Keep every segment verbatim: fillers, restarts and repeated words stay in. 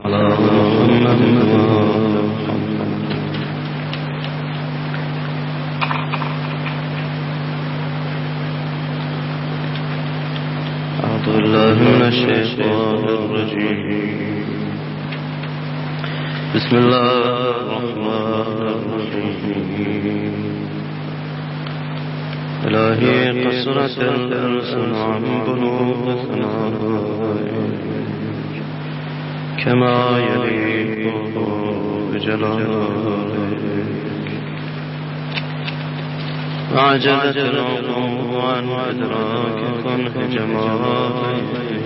على محمد. أعوذ بالله من الشيطان الرجيم. بسم الله الرحمن الرحيم. إلهي قصرت الألسن عن بلوغ ثنائك كما يليق بجلالك، وعجزت العقول عن إدراك كنه جمالك،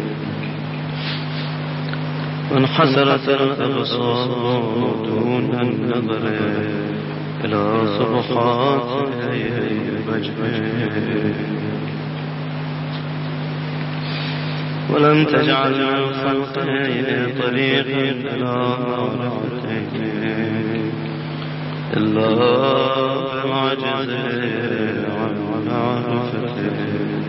وانحسرت الأبصار دون النظر إلى صبحات وجهك، ولم تجعل الخلق طريقا إلى معرفتك إلا بالعجز عن معرفتك.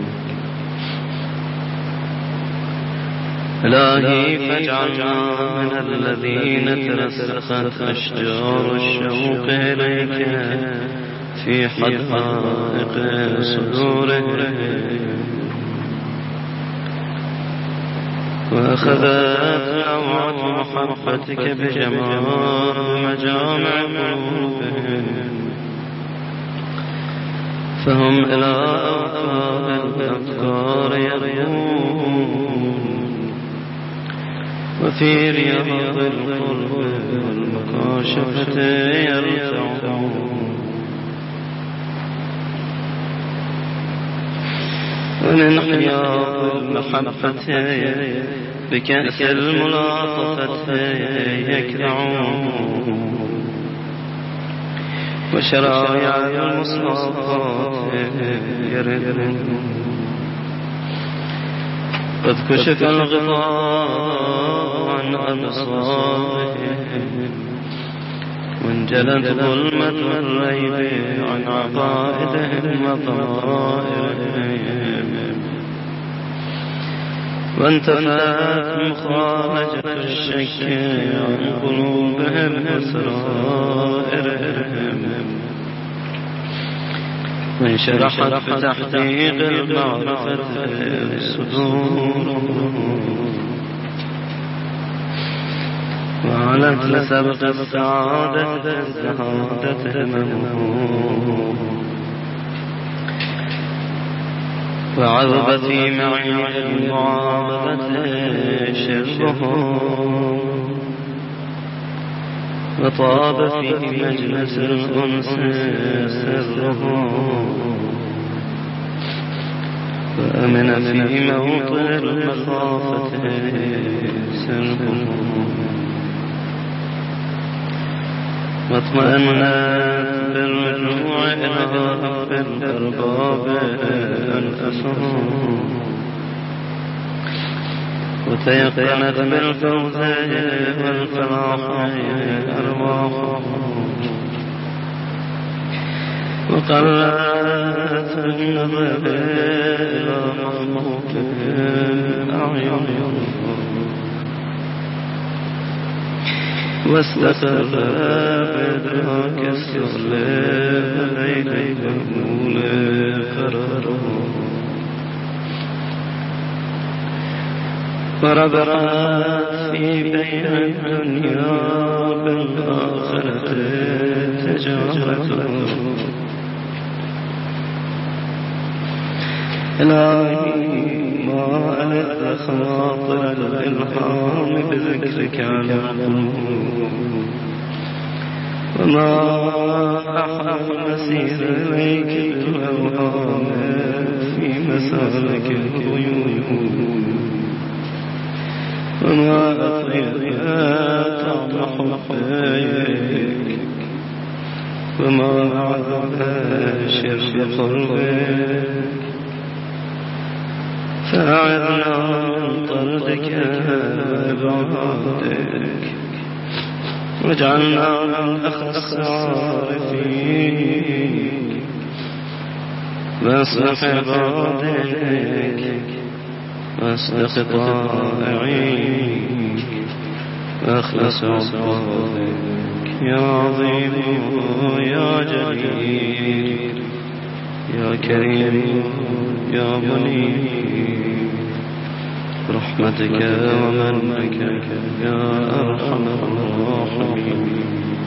إلهي فاجعلنا من الذين ترسخت أشجار الشوق إليك في حدائق صدورهم، وأخذت نوعة محبتك بجمال مجامع قلوبهم، فهم إلى أوقات الأفكار يريون، وفي رياض القرب والمكاشفة يرتعون، ومن حياض المحبة بكأس الملاطفة يكرعون، وشرايع المصافات يردون. قد كشف الغطاء عن أبصارهم، وانجلت ظلمة الريب عن عقائدهم وطائرهم، وانتفت مخالجة الشك عن قلوبهم وسرائرهم، وانشرحت بتحقيق المعرفة صدورهم، وعلت لسبق السعادة السعادة همهم، وعذب في معين المعاملة شرهم، وطاب في مجلس الأنس سرهم، وأمن في موطن المخافة سرهم، واطمأنت بالرجوع إلى رب الأرباب أنفسهم، وتيقنت بالفوز والفلاح أرواحهم، وقلت النظر إلى مخلوق أعينهم، واستقر بإدراك السؤل ليل مهمول قرارهم، وربحت في بين الدنيا بالآخرة تجارتهم. إلهي ما ألذ خواطر الإلهام بذكرك على القلوب، وما أحب مسير إليك الأوهام في مسالك الغيوب، وما أطيب طعم حبك، وما أعظم شرب قربك، فأعذنا من طردك وإبعادك، واجعلنا من أخلص عارفيك، واصلح عبادك واصلح طائعيك، أخلص عبادك يا عظيم يا جليل يا كريم يا منيب برحمتك ومنك يا أرحم الراحمين.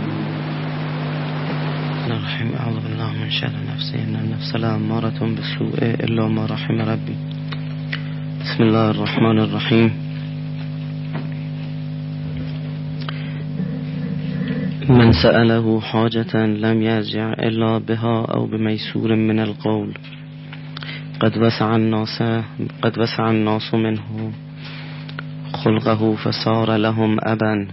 الرحيم. أعوذ بالله من شر نفسي إن النفس لأمارة بالسوء إلا ما رحم ربي. بسم الله الرحمن الرحيم. من سأله حاجة لم يرجع إلا بها أو بميسور من القول قد وسع الناس قد وسع الناس منه خلقه فصار لهم أبا.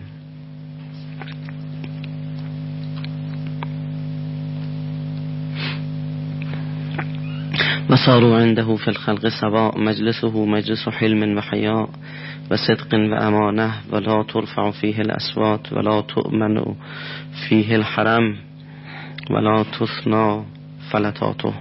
وصاروا عنده في الخلق سواء مجلسه مجلس حلم وحياء وصدق وأمانة ولا ترفع فيه الأصوات ولا تؤمن فيه الحرم ولا تثنى فلتاته.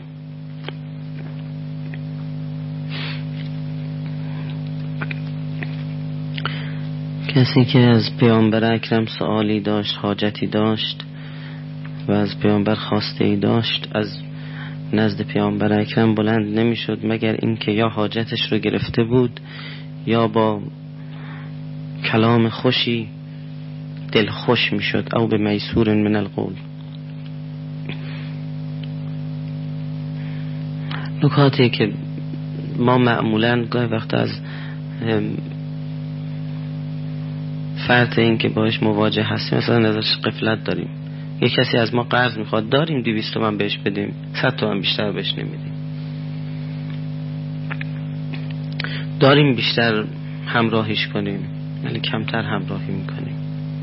کسی که از پیامبر اکرم سوالی داشت، حاجتی داشت و از پیامبر خواسته ای داشت، از نزد پیامبر اکرم بلند نمی شد مگر اینکه یا حاجتش رو گرفته بود یا با کلام خوشی دل خوش می شد او به میسور من القول. نکاتی که ما معمولاً گاهی وقت از فرط این که باش مواجه هستیم مثلا ازش غفلت داریم. یک کسی از ما قرض میخواد، داریم دویست تومن بهش بدیم، صد تومن بیشتر بهش نمیدیم. داریم بیشتر همراهیش کنیم ولی کمتر همراهی میکنیم.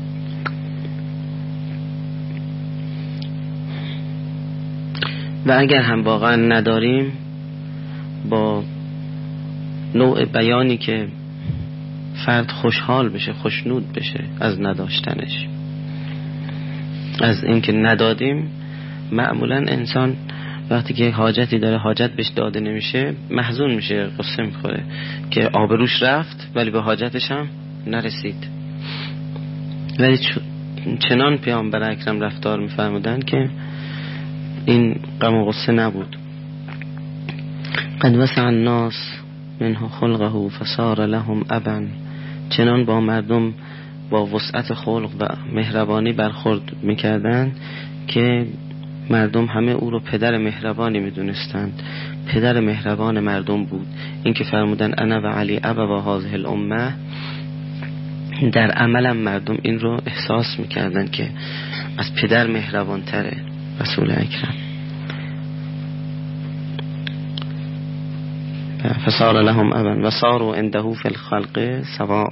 و اگر هم واقعا نداریم با نوع بیانی که فرد خوشحال بشه، خوشنود بشه از نداشتنش، از اینکه ندادیم. معمولا انسان وقتی که حاجتی داره حاجت بهش داده نمیشه محزون میشه، قصه میخوره که آبروش رفت ولی به حاجتش هم نرسید. ولی چنان پیامبر اکرم رفتار میفرمودن که این غم و غصه نبود. قد وسع الناس منه خلقه فصار لهم ابا. چنان با مردم با وسعت خلق و مهربانی برخورد میکردند که مردم همه او رو پدر مهربانی میدونستند. پدر مهربان مردم بود. این که فرمودن انا و علی ابا و هذه الامه، در عملم مردم این رو احساس میکردند که از پدر مهربان تره رسول اکرم. فصار لهم ابا و صاروا عنده فی الخلق سواء.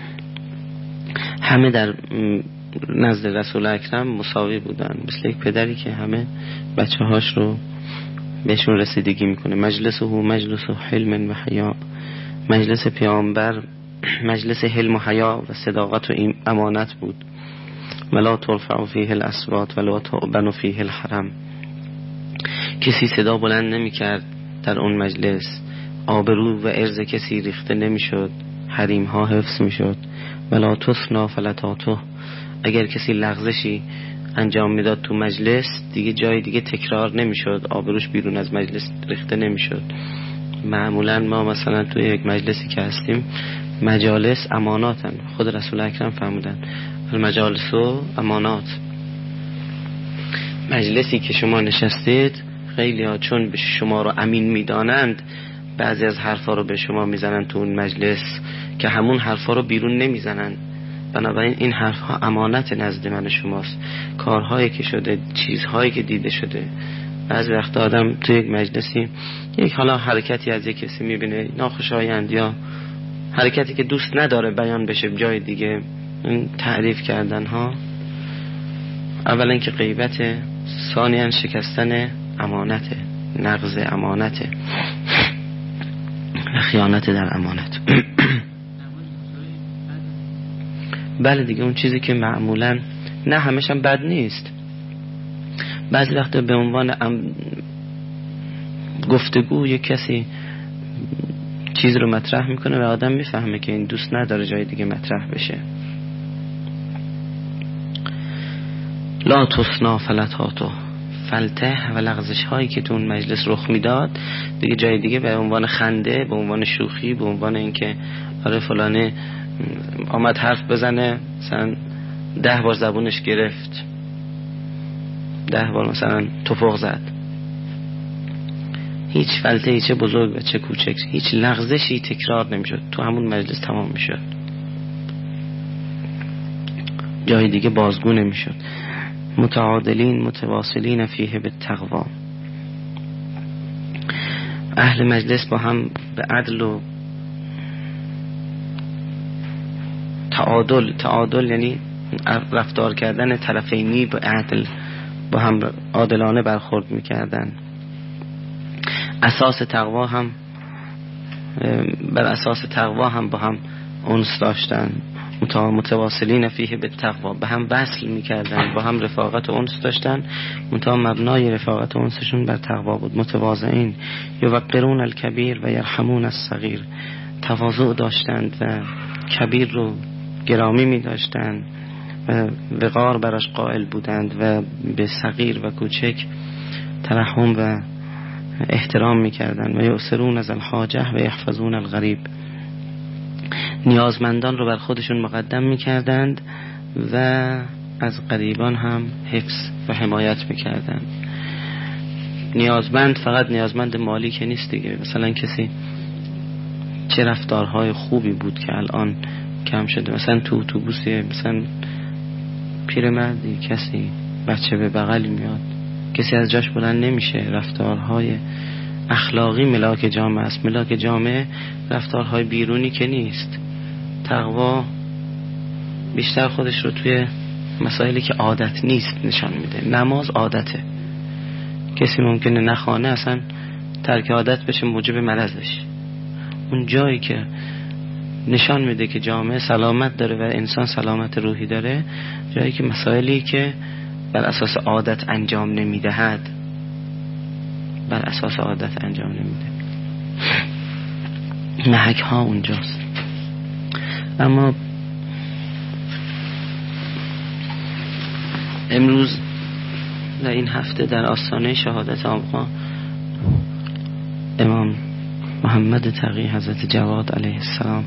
همه در نزد رسول اکرم مساوی بودن، مثل یک پدری که همه بچه هاش رو بهشون رسیدگی میکنه. مجلسه مجلس حلم و حیا. مجلس پیامبر مجلس حلم و حیا و صداقت و امانت بود. ولا ترفع فیه الاصوات ولا تؤبن فیه الحرم. کسی صدا بلند نمی کرد در اون مجلس، آبرو و عرض کسی ریخته نمی شد، حریم ها حفظ می شد. ولا تثنا فلتاته. اگر کسی لغزشی انجام میداد تو مجلس دیگه جای دیگه تکرار نمی شد، آبروش بیرون از مجلس ریخته نمی شد. معمولا ما مثلا توی یک مجلسی که هستیم، مجالس اماناتن. خود رسول اکرم فرمودن المجالس و امانات. مجلسی که شما نشستید خیلی ها چون به شما رو امین میدانند بعضی از حرفا رو به شما میزنن تو اون مجلس که همون حرفا رو بیرون نمیزنن. بنابراین این حرفها امانت نزد من شماست. کارهایی که شده، چیزهایی که دیده شده. بعضی وقت آدم تو یک مجلسی یک حالا حرکتی از یک کسی میبینه ناخوشایند یا حرکتی که دوست نداره بیان بشه جای دیگه، این تعریف کردن ها اولا که غیبته، ثانیاً شکستن امانته، نقض امانته و خیانت در امانت. بله دیگه اون چیزی که معمولاً نه همش هم بد نیست، بعضی وقت به عنوان ام... گفتگو یک کسی چیز رو مطرح میکنه و آدم میفهمه که این دوست نداره جای دیگه مطرح بشه. لا تسنا فلتاتو، فلته و لغزش هایی که تو اون مجلس رخ میداد دیگه جای دیگه به عنوان خنده، به عنوان شوخی، به عنوان اینکه آره فلانه آمد حرف بزنه مثلا ده بار زبونش گرفت، ده بار مثلا توفق زد، هیچ فلته چه بزرگ و چه کوچک، هیچ لغزشی تکرار نمیشد، تو همون مجلس تمام میشد، جای دیگه بازگو نمیشد. متعادلین متواصلین فیه بالتقوا، اهل مجلس با هم به عدل و تعادل، تعادل یعنی رفتار کردن طرفینی با عدل، با هم عادلانه برخورد میکردن. اساس تقوا هم بر اساس تقوا هم با هم انس داشتن، متواصلین فیه بالتقوا، به هم وصل میکردن، با هم رفاقت و انس داشتن، منتها مبنای رفاقت و انسشون بر تقوا بود. متواضعین یوقرون الکبیر و یرحمون الصغیر، تواضع داشتند و کبیر رو گرامی می داشتند و وقار براش قائل بودند و به صغیر و کوچک ترحم و احترام می کردند. و یؤثرون از الحاجه و یحفظون الغریب، نیازمندان رو بر خودشون مقدم می کردند و از غریبان هم حفظ و حمایت می کردند. نیازمند فقط نیازمند مالی که نیست دیگه، مثلا کسی چه رفتارهای خوبی بود که الان کم شده، مثلا تو اتوبوسی مثلا پیرمردی کسی بچه به بغل میاد، کسی از جاش بلند نمیشه، رفتارهای اخلاقی ملاک جامعه است. ملاک جامعه رفتارهای بیرونی که نیست. تقوا بیشتر خودش رو توی مسائلی که عادت نیست نشان میده. نماز عادته، کسی ممکنه نخوانه اصلا ترک عادت بشه موجب مرضش. اون جایی که نشان میده که جامعه سلامت داره و انسان سلامت روحی داره، جایی که مسائلی که بر اساس عادت انجام نمیدهد، بر اساس عادت انجام نمیده، نهک ها اونجاست. اما امروز در این هفته در آستانه شهادت آقا امام محمد تقی حضرت جواد علیه السلام،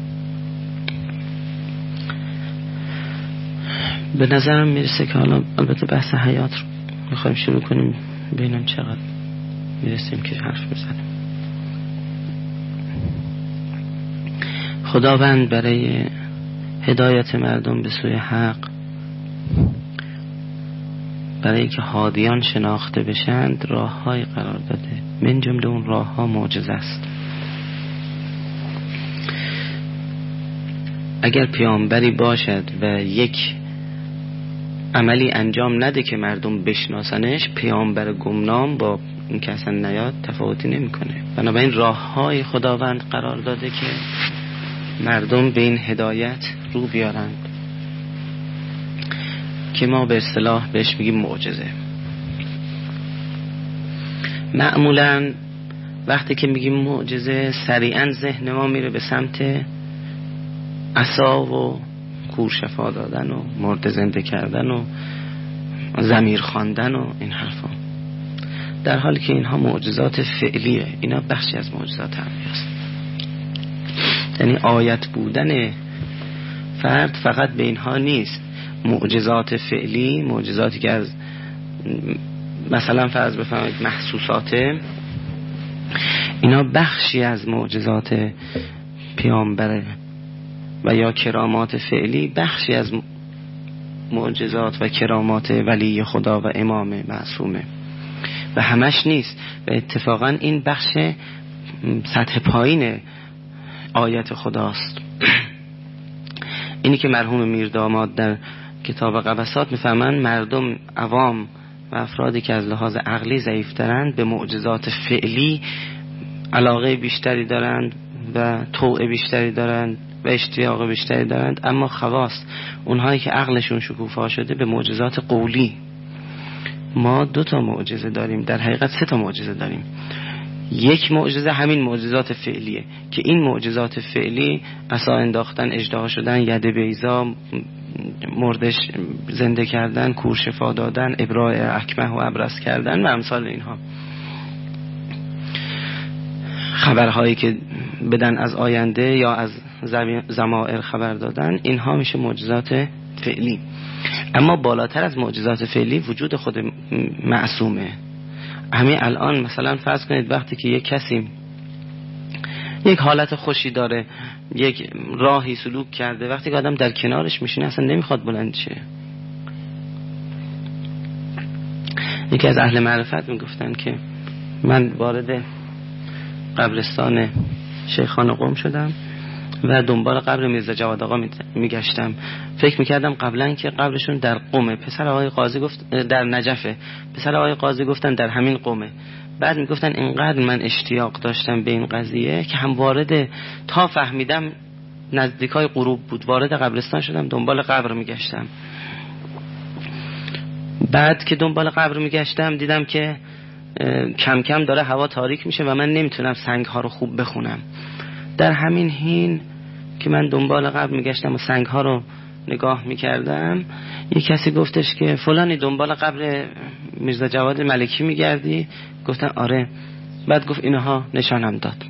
به نظرم میرسه که حالا البته بحث حیات رو میخوایم شروع کنیم، ببینم چقدر میرسیم که حرف بزنیم. خداوند برای هدایت مردم به سوی حق، برای که هادیان شناخته بشند، راه‌های قرار داده. من جمله اون راه‌ها معجزه است. اگر پیامبری باشد و یک عملی انجام نده که مردم بشناسنش، پیامبر گمنام با این که اصلا نیاد تفاوتی نمی‌کنه. بنابراین راه‌های خداوند قرار داده که مردم به این هدایت رو بیارند که ما به اصطلاح بهش میگیم معجزه. معمولاً وقتی که میگیم معجزه سریعاً ذهن ما میره به سمت عصا و کورشفا دادن و مرده زنده کردن و ضمیر خواندن و این حرفا، در حالی که اینها معجزات فعلیه. اینا بخشی از معجزات عملی است. یعنی آیت بودن فرد فقط به اینها نیست. معجزات فعلی، معجزاتی که از مثلا فرض بفرمایید محسوساته، اینا بخشی از معجزات پیامبره، و یا کرامات فعلی بخشی از معجزات و کرامات ولی خدا و امام معصومه و همش نیست. و اتفاقا این بخش سطح پایین آیت خداست. اینی که مرحوم میرداماد در کتاب قبسات میفهمن مردم عوام و افرادی که از لحاظ عقلی ضعیف‌ترند به معجزات فعلی علاقه بیشتری دارند و طوع بیشتری دارند و اشتیاق بیشتری دارند، اما خواص، اونهایی که عقلشون شکوفا شده، به معجزات قولی. ما دو تا معجزه داریم، در حقیقت سه تا معجزه داریم. یک معجزه همین معجزات فعلیه که این معجزات فعلی عصا انداختن، اژدها شدن، ید بیضا، مردش زنده کردن، کور شفا دادن، ابراء اکمه و ابرص کردن و امثال اینها. خبرهایی که بدن از آینده یا از ضمائر خبر دادن، اینها میشه معجزات فعلی. اما بالاتر از معجزات فعلی وجود خود معصومه. همین الان مثلا فرض کنید وقتی که یک کسی یک حالت خوشی داره، یک راهی سلوک کرده، وقتی که آدم در کنارش میشینه اصلا نمیخواد بلند شه. یکی از اهل معرفت میگفتن که من وارد قبرستان شیخان قم شدم و دنبال قبر میرزا جواد آقا میگشتم. فکر میکردم قبلا که قبرشون در قمه. پسر آقای قاضی گفت در نجفه. پسر آقای قاضی گفتن در همین قمه. بعد میگفتن اینقدر من اشتیاق داشتم به این قضیه که هم وارد، تا فهمیدم نزدیکای غروب بود، وارد قبرستان شدم، دنبال قبر میگشتم. بعد که دنبال قبر میگشتم دیدم که کم کم داره هوا تاریک میشه و من نمیتونم سنگ ها رو خوب بخونم. در همین حین که من دنبال قبر میگشتم و سنگ ها رو نگاه میکردم، یک کسی گفتش که فلانی دنبال قبر میرزا جواد ملکی میگردی؟ گفتن آره. بعد گفت اینها نشانم داد.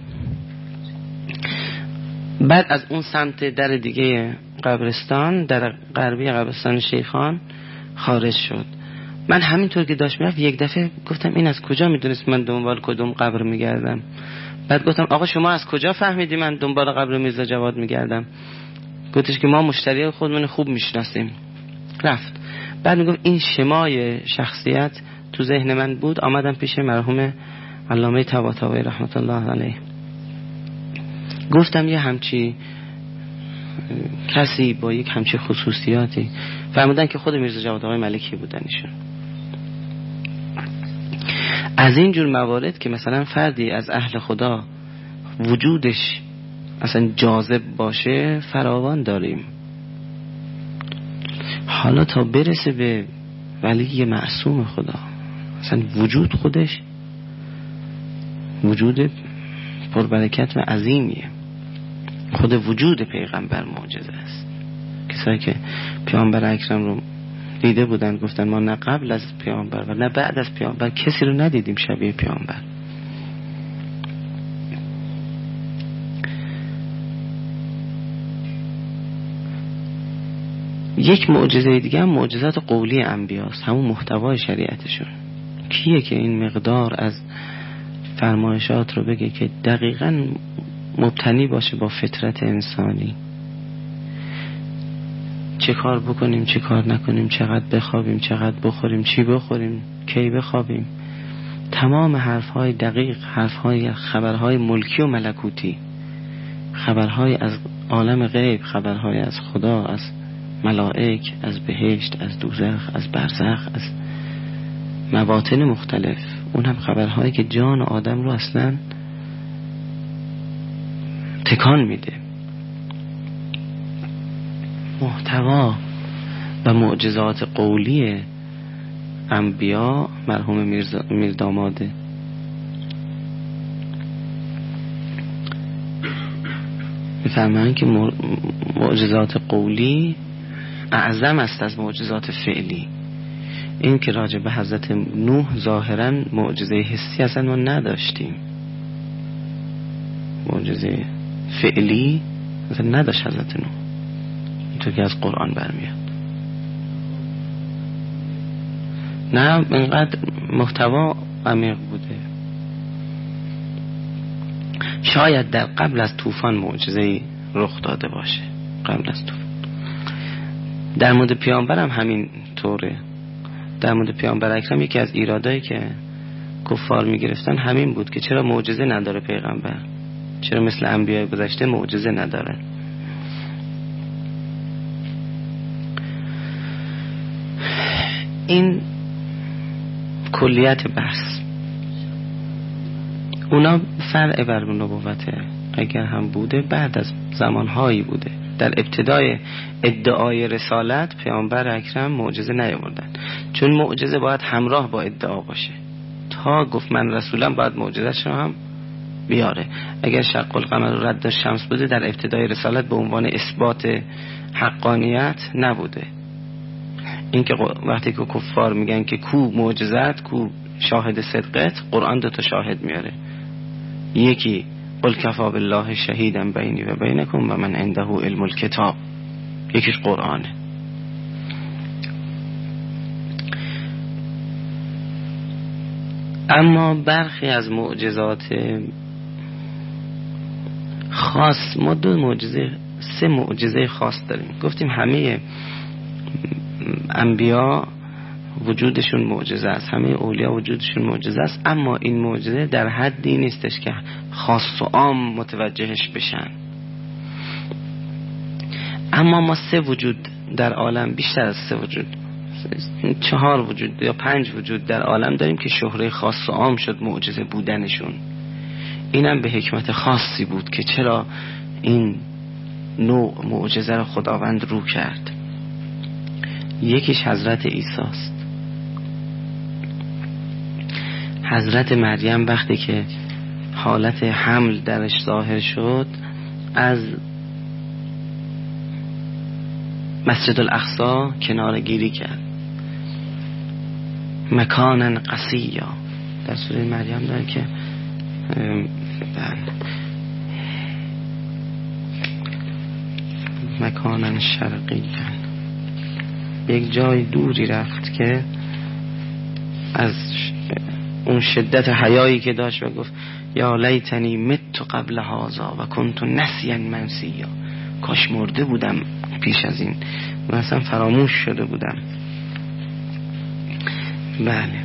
بعد از اون سمت در دیگه قبرستان، در غربی قبرستان شیخان خارج شد. من همینطور که داشت میرفت یک دفعه گفتم این از کجا میدونست من دنبال کدوم قبر میگردم؟ بعد گفتم آقا شما از کجا فهمیدی من دنبال قبر میرزا جواد میگردم؟ گفتش که ما مشتری خودمون خوب میشناسیم. رفت. بعد میگفت این شمای شخصیت تو ذهن من بود. آمدم پیش مرحوم علامه طباطبایی رحمت الله علیه، گفتم یه همچی کسی با یک همچی خصوصیاتی، فرمودن که خود میرزا جواد آقای ملکی بودن ایشون. از این جور موارد که مثلا فردی از اهل خدا وجودش اصلا جاذب باشه فراوان داریم. حالا تا برسه به ولی معصوم خدا، اصلا وجود خودش وجود پربرکت و عظیمیه. خود وجود پیغمبر معجزه است. کسایی که پیامبر اکرم رو دیده بودن گفتن ما نه قبل از پیامبر و نه بعد از پیامبر کسی رو ندیدیم شبیه پیامبر. یک معجزه دیگه هم معجزات قولی انبیاست، همون محتوای شریعتشون. کیه که این مقدار از فرمایشات رو بگه که دقیقاً مبتنی باشه با فطرت انسانی؟ چه کار بکنیم، چه کار نکنیم، چقدر بخوابیم، چقدر بخوریم، چی بخوریم، کی بخوابیم. تمام حرفهای دقیق، حرفهای خبرهای ملکی و ملکوتی، خبرهای از عالم غیب، خبرهای از خدا، از ملائک، از بهشت، از دوزخ، از برزخ، از مواطن مختلف. اون هم خبرهایی که جان آدم رو اصلا تکان میده. محتوا و معجزات قولی انبیا مرحوم میرزا میرداماده. میفهمن که معجزات قولی اعظم است از معجزات فعلی. این که راجع به حضرت نوح ظاهرا معجزه حسی اصلا ما نداشتیم، معجزه فعلی اصلا نداشت حضرت نوح، اینطور که از قرآن برمیاد. نه اینقدر محتوا عمیق بوده. شاید در قبل از طوفان معجزه رخ داده باشه، قبل از طوفان. در مورد پیامبر هم همین طوره. در مورد پیامبر اکرم یکی از ایرادایی که کفار میگرفتن همین بود که چرا معجزه نداره پیغمبر، چرا مثل انبیاء گذشته معجزه نداره. این کلیت بحث. اونا فرع بر نبوته، اگر هم بوده بعد از زمانهایی بوده. در ابتدای ادعای رسالت پیامبر اکرم معجزه نیاوردن، چون معجزه باید همراه با ادعا باشه. تا گفت من رسولم باید معجزه‌اش رو هم بیاره. اگر شق القمر و رد الشمس بوده در ابتدای رسالت به عنوان اثبات حقانیت نبوده. این که وقتی که کفار میگن که کو معجزت، کو شاهد صدقت، قرآن دو تا شاهد میاره. یکی قل کفا بالله شهیدا بینی و بینکم و من عنده علم الکتاب، یکیش قرآنه. اما برخی از معجزات خاص، ما دو معجزه سه معجزه خاص داریم. گفتیم همه انبیا وجودشون معجزه است، همه اولیا وجودشون معجزه است، اما این معجزه در حدی نیستش که خاص و عام متوجهش بشن. اما ما سه وجود در عالم، بیشتر از سه وجود، چهار وجود یا پنج وجود در عالم داریم که شهره خاص و عام شد معجزه بودنشون. اینم به حکمت خاصی بود که چرا این نوع معجزه رو خداوند رو کرد. یکیش حضرت عیسی است. حضرت مریم وقتی که حالت حمل درش ظاهر شد، از مسجد الاقصی کناره گیری کرد، مکانا قصیا. در سوره مریم داره که مکانا شرقی، یک جای دوری رفت که از اون شدت حیایی که داشت و گفت یا لیتنی مت قبل هذا و کنت نسیا منسیا، کاش مرده بودم پیش از این و اصلا فراموش شده بودم. بله.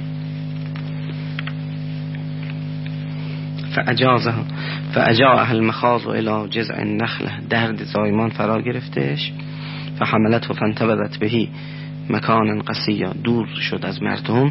فاجازها فاجاء المخاض الى جذع النخله، درد زایمان فرا گرفتش. فحملته فانتبذت بهی مکانا قصیا، دور شد از مردم.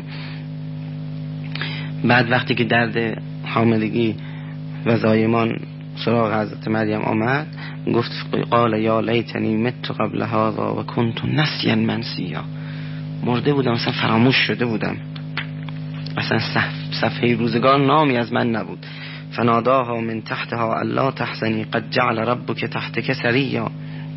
بعد وقتی که درد حاملگی و زایمان سراغ حضرت مریم آمد، گفت قال یا لیتنی مت قبل هذا و کنت نسیا منسیا، مرده بودم اصلا فراموش شده بودم، اصلا صفحه روزگار نامی از من نبود. فناداها من تحتها الا تحزنی قد جعل ربک تحتک سریا،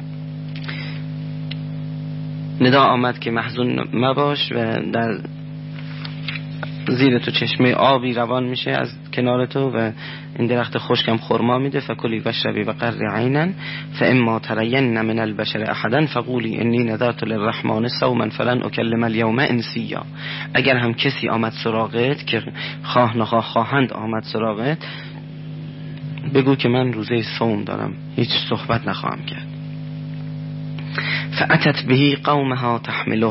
ندا آمد که محزون مباش و در زیر تو چشمه آبی روان میشه از کنار تو و این درخت خشکم خرما میده. فکلی واشربی و قرری عینا فاما ترین من البشر احدا فقولی انی نذرت للرحمن صوما فلن اکلم اليوم انسیا. اگر هم کسی آمد سراغت، که خواه نخواه خواهند آمد سراغت، بگو که من روزه صوم دارم، هیچ صحبت نخواهم کرد. فاتت به قومها تحمله،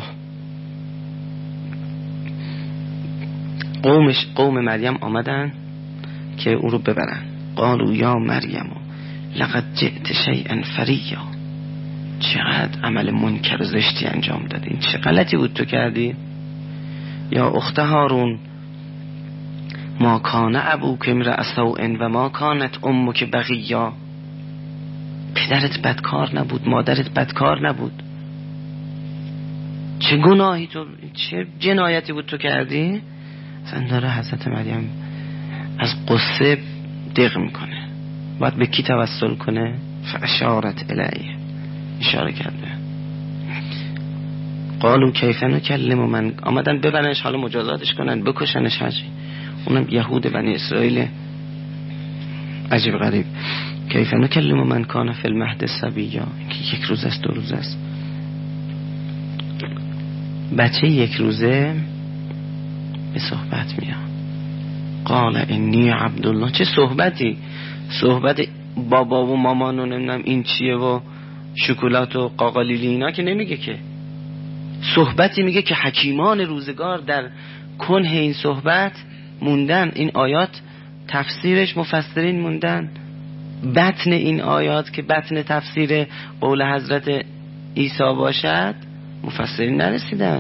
قومش قوم مریم آمدن که او رو ببرن. قالوا یا مریم لقد جئت شیئا فریا، چقدر عمل منکر زشتی انجام دادی، چه غلطی بود تو کردی. یا اخت هارون ما کان ابوک امرأ سوء و ما کانت امک بغیا، پدرت بدکار نبود، مادرت بدکار نبود، چه گناهی تو، چه جنایتی بود تو کردی. اصلا داره حضرت مریم از قصه دق میکنه. باید به کی توسل کنه؟ فاشارت الیه، اشاره کرده. قالوا کیف نکلم من، آمدن ببرنش، حالا مجازاتش کنن، بکشنش، هرچی. اونم یهود بنی اسرائیل عجیب غریب. کیف نکلم من کان فی المهد صبیا، که یک روز است دو روز است. بچه یک روزه به صحبت میاد. قال انی عبدالله، چه صحبتی، صحبت بابا و مامان و نمیدونم این چیه و شکلات و قاقالیلی اینا که نمیگه، که صحبتی میگه که حکیمان روزگار در کنه این صحبت موندن. این آیات تفسیرش مفسرین موندن، بطن این آیات که بطن تفسیر قول حضرت عیسی باشد مفسرین نرسیدن،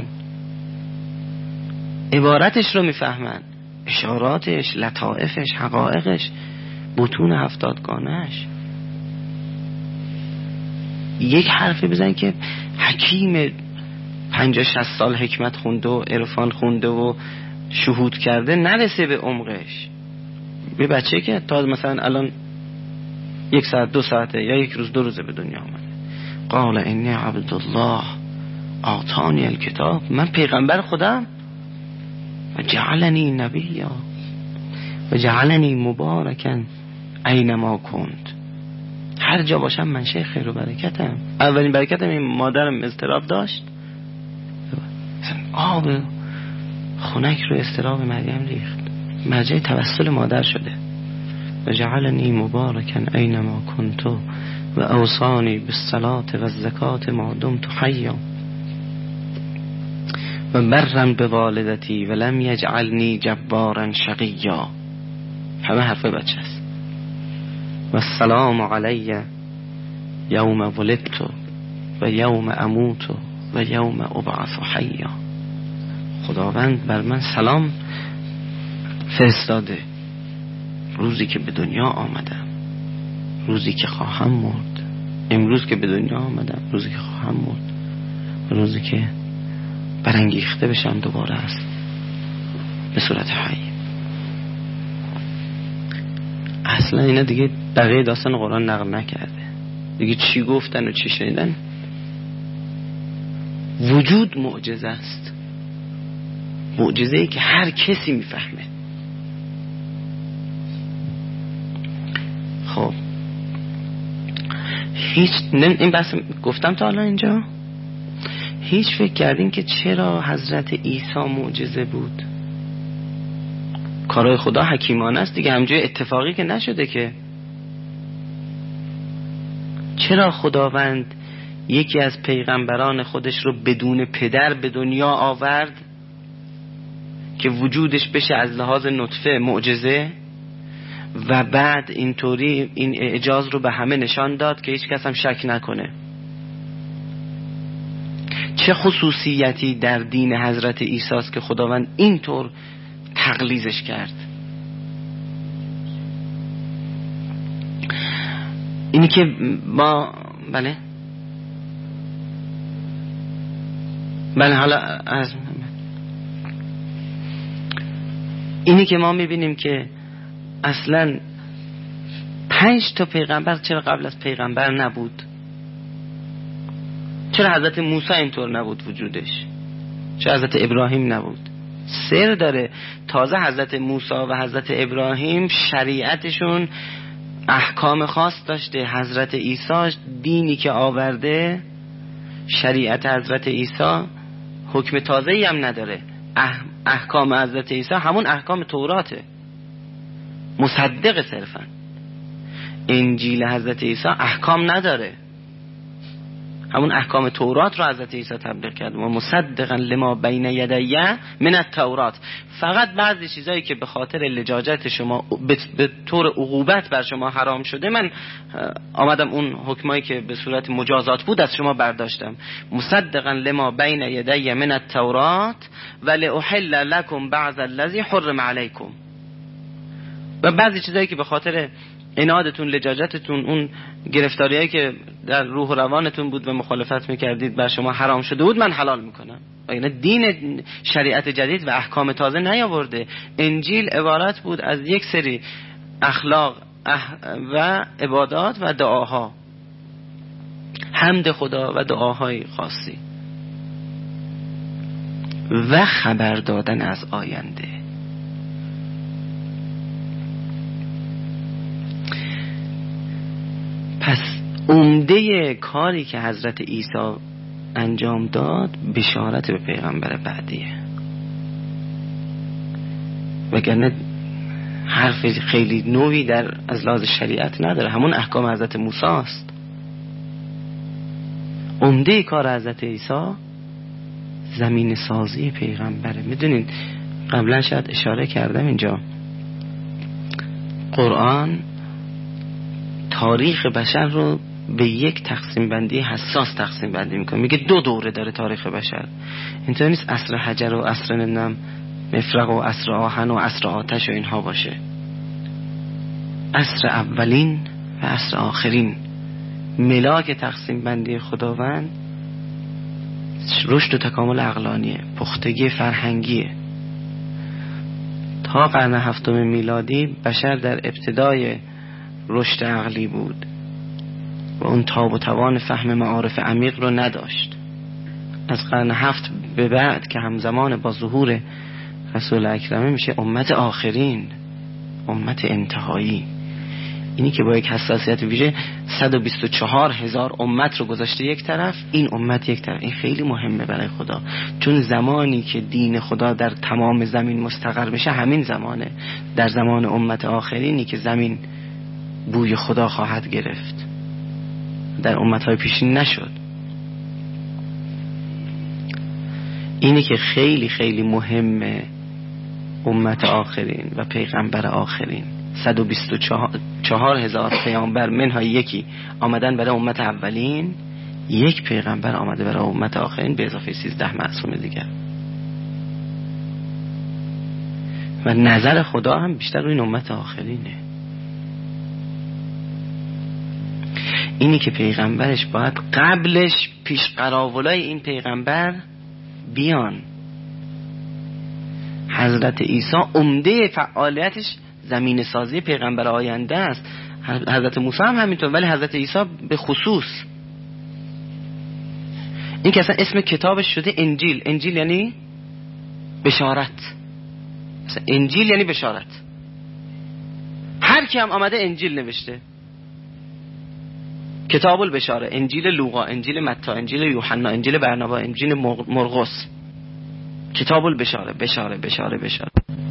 عبارتش رو میفهمن، اشاراتش، لطائفش، حقائقش، بطون هفتادگانش. یک حرفی بزن که حکیم پنجاه شصت سال حکمت خونده و عرفان خونده و شهود کرده نرسه به عمقش. به بچه که تا مثلا الان یک ساعت دو ساعته یا یک روز دو روزه به دنیا آمده، قال انی عبدالله آتانی الکتاب، من پیغمبر خودم و جعلنی نبیا و جعلنی مبارکا اینما کنت، هر جا باشم منشأ خیر و برکتم. اولین برکتم این مادرم اضطراب داشت، آب خنک رو اضطراب مریم ریخت، مرجع توسل مادر شده. و جعلنی مبارکا اینما کنت و اوصانی بالصلاة و الزکاة ما دمت حیا و برا بوالدتی و لم یجعلنی جبارا شقیا. همه حرفه بچه است. و السلام علی یوم ولدت و یوم اموت و یوم ابعث حیا. خداوند بر من سلام فرستاده روزی که به دنیا آمدم، روزی که خواهم مرد. امروز که به دنیا آمدم، روزی که خواهم مرد، روزی که برانگیخته بشم دوباره است به صورت حی. اصلا اینا دیگه بقیه داستان قرآن نقل نکرده دیگه. چی گفتن و چی شنیدن؟ وجود معجزه است، معجزه ای که هر کسی میفهمه. خب هیچ این بحث گفتم تا الان اینجا، هیچ فکر کردین که چرا حضرت عیسی معجزه بود؟ کارهای خدا حکیمانه است دیگه، همجوری اتفاقی که نشده که. چرا خداوند یکی از پیغمبران خودش رو بدون پدر به دنیا آورد که وجودش بشه از لحاظ نطفه معجزه، و بعد اینطوری این اعجاز رو به همه نشان داد که هیچ کس هم شک نکنه؟ چه خصوصیتی در دین حضرت عیسی است که خداوند اینطور تقلیزش کرد؟ اینی که ما بله بله حالا از اینی که ما میبینیم که اصلا پنج تا پیغمبر چرا قبل از پیغمبر نبود؟ چرا حضرت موسی اینطور نبود وجودش؟ چرا حضرت ابراهیم نبود؟ سر داره. تازه حضرت موسی و حضرت ابراهیم شریعتشون احکام خاص داشته. حضرت عیسی دینی که آورده، شریعت حضرت عیسی حکم تازه‌ای هم نداره. احکام حضرت عیسی همون احکام توراته، مصدق صرفا. انجیل حضرت عیسی احکام نداره، همون احکام تورات رو حضرت عیسی تبلیغ کرد. و مصدقا لما بین یدیه من التورات. فقط بعضی چیزایی که به خاطر لجاجت شما به طور عقوبت بر شما حرام شده، من آمدم اون حکمایی که به صورت مجازات بود از شما برداشتم. مصدقا لما بین یدیه من التورات و لاحل لكم بعض الذی حرم علیکم. و بعضی چیزایی که به خاطر عنادتون، لجاجتتون، اون گرفتاریایی که در روح و روانتون بود و مخالفت میکردید بر شما حرام شده بود، من حلال میکنم. و اینا دین شریعت جدید و احکام تازه نیاورده. انجیل عبارت بود از یک سری اخلاق و عبادات و دعاها، حمد خدا و دعاهای خاصی و خبر دادن از آینده. پس عمده کاری که حضرت عیسی انجام داد بشارت به پیغمبر بعدیه، وگرنه حرف خیلی نوعی در از لحاظ شریعت نداره، همون احکام حضرت موسی است. عمده کار حضرت عیسی زمین سازی پیغمبره. میدونین قبلا شاید اشاره کردم اینجا، قرآن تاریخ بشر رو به یک تقسیم بندی حساس تقسیم بندی میکنه. میگه دو دوره داره تاریخ بشر. اینطور نیست عصر حجر و عصر نم مفرق و عصر آهن و عصر آتش و اینها باشه. عصر اولین و عصر آخرین ملاک تقسیم بندی خداوند رشد و تکامل عقلانیه، پختگی فرهنگیه. تا قرن هفتم میلادی بشر در ابتدای رشد عقلی بود و و اون تاب و توان فهم معارف عمیق رو نداشت. از قرن هفت به بعد که همزمان با ظهور رسول اکرمه میشه امت آخرین، امت انتهایی. اینی که با یک حساسیت ویژه صد و بیست و چهار هزار امت رو گذاشته یک طرف، این امت یک طرف. این خیلی مهمه برای خدا، چون زمانی که دین خدا در تمام زمین مستقر بشه همین زمانه، در زمان امت آخرینی که زمین بوی خدا خواهد گرفت. در امتهای پیشین نشد. اینی که خیلی خیلی مهمه امت آخرین و پیغمبر آخرین. صد و بیست و چهار هزار پیامبر منها یکی آمدن برای امت اولین، یک پیغمبر آمده برای امت آخرین به اضافه سیزده معصوم دیگر. و نظر خدا هم بیشتر روی این امت آخرینه. اینی که پیغمبرش باید قبلش پیش قراولای این پیغمبر بیان. حضرت عیسی عمده فعالیتش زمین سازی پیغمبر آینده است. حضرت موسی هم همینطور، ولی حضرت عیسی به خصوص. این که اصلا اسم کتابش شده انجیل. انجیل یعنی بشارت. اصلا انجیل یعنی بشارت. هر کی هم آمده انجیل نوشته. کتاب البشاره، انجیل لوقا، انجیل متی، انجیل یوحنا، انجیل برنابا، انجیل مرقس. کتاب البشاره، بشاره بشاره بشاره.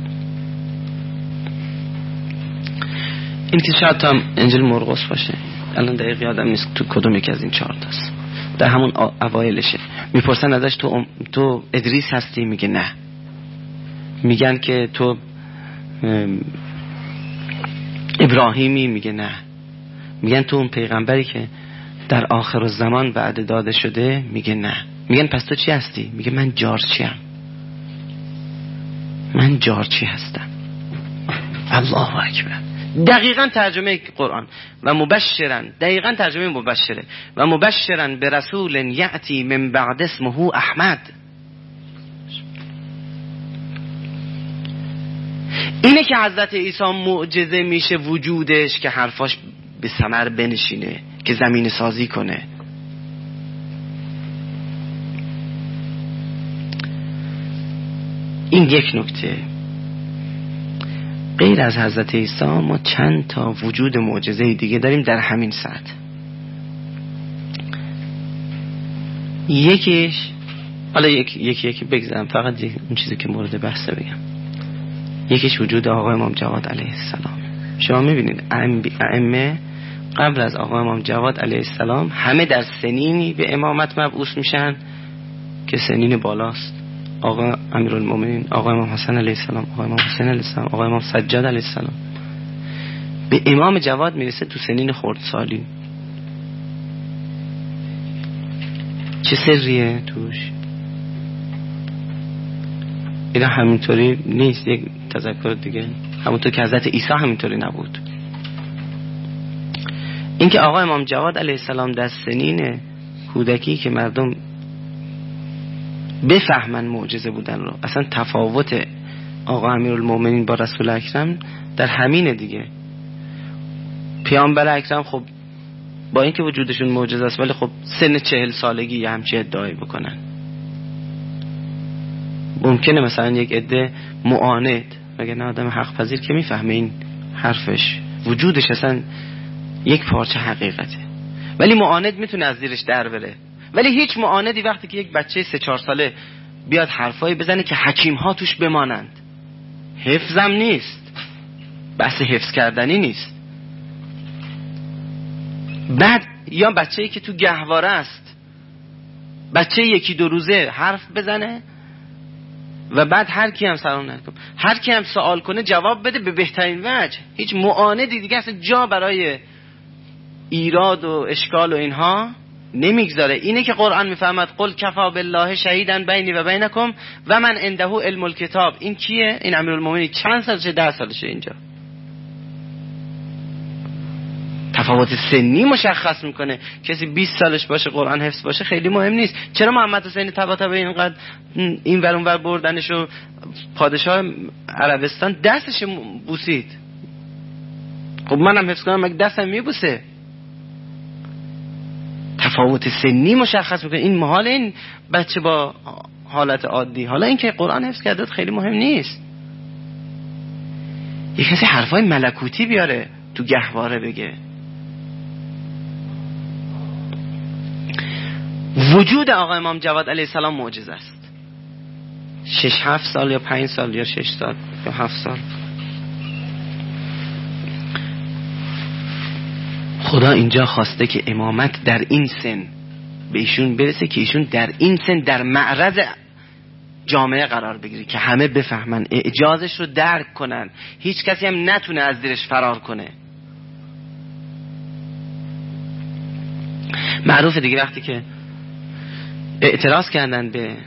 این که شاید هم انجیل مرقس باشه، الان دقیق یادم نیست تو کدوم یکی از این چهار تاست، در همون اوایلشه. میپرسن ازش تو ام... تو ادریس هستی؟ میگه نه. میگن که تو ابراهیمی؟ میگه نه. میگن تو اون پیغمبری که در آخر الزمان وعده داده شده؟ میگه نه. میگن پس تو چی هستی؟ میگه من جارچیم، من جارچی هستم. الله اکبر. دقیقاً ترجمه قرآن. و مبشرن، دقیقاً ترجمه مبشره. و مبشرن به رسول یأتی من بعد اسمه احمد. اینه که حضرت عیسی معجزه میشه وجودش که حرفاش به ثمر بنشینه، که زمین سازی کنه. این یک نکته. غیر از حضرت عیسی ما چند تا وجود معجزه دیگه داریم در همین سطح. یکیش، حالا یک یکی یکی بگذارم، فقط اون چیزی که مورد بحثه بگم. یکیش وجود آقا امام جواد علیه السلام. شما میبینید ائمه قبل از آقا امام جواد علیه السلام همه در سنینی به امامت مبعوث میشن که سنین بالاست. آقا امیرالمومنین، آقا امام حسن علیه السلام، آقا امام حسین علیه السلام، آقا امام سجاد علیه السلام. به امام جواد میرسه تو سنین خردسالی. چه سریه توش؟ اینا همینطوری نیست. یک تذکر دیگه، همونطور که حضرت عیسی همینطوری نبود. اینکه آقا امام جواد علیه السلام در سنین کودکی که مردم بفهمن معجزه بودن رو، اصلا تفاوت آقا امیرالمومنین با رسول اکرم در همینه دیگه. پیامبر اکرم خب با اینکه وجودشون معجزه است، ولی خب سن چهل سالگی یه همچی ادعایی بکنن. ممکنه مثلا یک عده معاند، مگه نه آدم حق پذیر که میفهمه این حرفش وجودش اصلا یک پارچه حقیقته، ولی معاند میتونه از زیرش در بره. ولی هیچ معاندی وقتی که یک بچه سه چهار ساله بیاد حرفایی بزنه که حکیم ها توش بمانند، حفظم نیست، بحث حفظ کردنی نیست. بعد یا بچه‌ای که تو گهواره است، بچه یکی دو روزه حرف بزنه و بعد هر کی هم سلام نکنه، هر کی هم سوال کنه جواب بده به بهترین وجه. هیچ معاندی دیگه اصلا جا برای ایراد و اشکال و اینها نمیگذاره. اینه که قرآن میفهمد قل کفا بالله شهیدن بینی و بینکم و من عنده علم الکتاب. این کیه؟ این امیرالمومنین. چند سالشه؟ ده سالشه. اینجا تفاوت سنی مشخص میکنه. کسی بیست سالش باشه قرآن حفظ باشه خیلی مهم نیست. چرا محمد حسین طباطبایی اینقدر این ور اون ور بردنش و پادشاه عربستان دستش بوسید؟ خب منم حفظ کنم مگه دستم میبوسه؟ تفاوت سنی مشخص میکنه. این محال این بچه با حالت عادی. حالا این که قرآن حفظ کرده خیلی مهم نیست. یه کسی حرفای ملکوتی بیاره تو گهواره بگه. وجود آقا امام جواد علیه السلام معجزه است. شش هفت سال یا پنج سال یا شش سال یا هفت سال خدا اینجا خواسته که امامت در این سن به ایشون برسه که ایشون در این سن در معرض جامعه قرار بگیره که همه بفهمن، اعجازش رو درک کنن، هیچ کسی هم نتونه از زیرش فرار کنه. معروف دیگه وقتی که اعتراض کردن به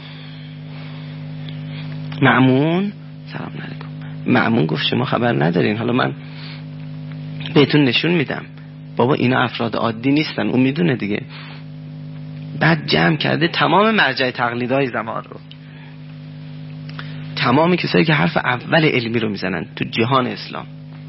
مأمون، سلام علیکم، مأمون گفت شما خبر ندارین، حالا من بهتون نشون میدم. بابا اینا افراد عادی نیستن، اون میدونه دیگه. بعد جمع کرده تمام مرجع تقلیدهای زمان رو، تمام کسایی که حرف اول علمی رو میزنن تو جهان اسلام.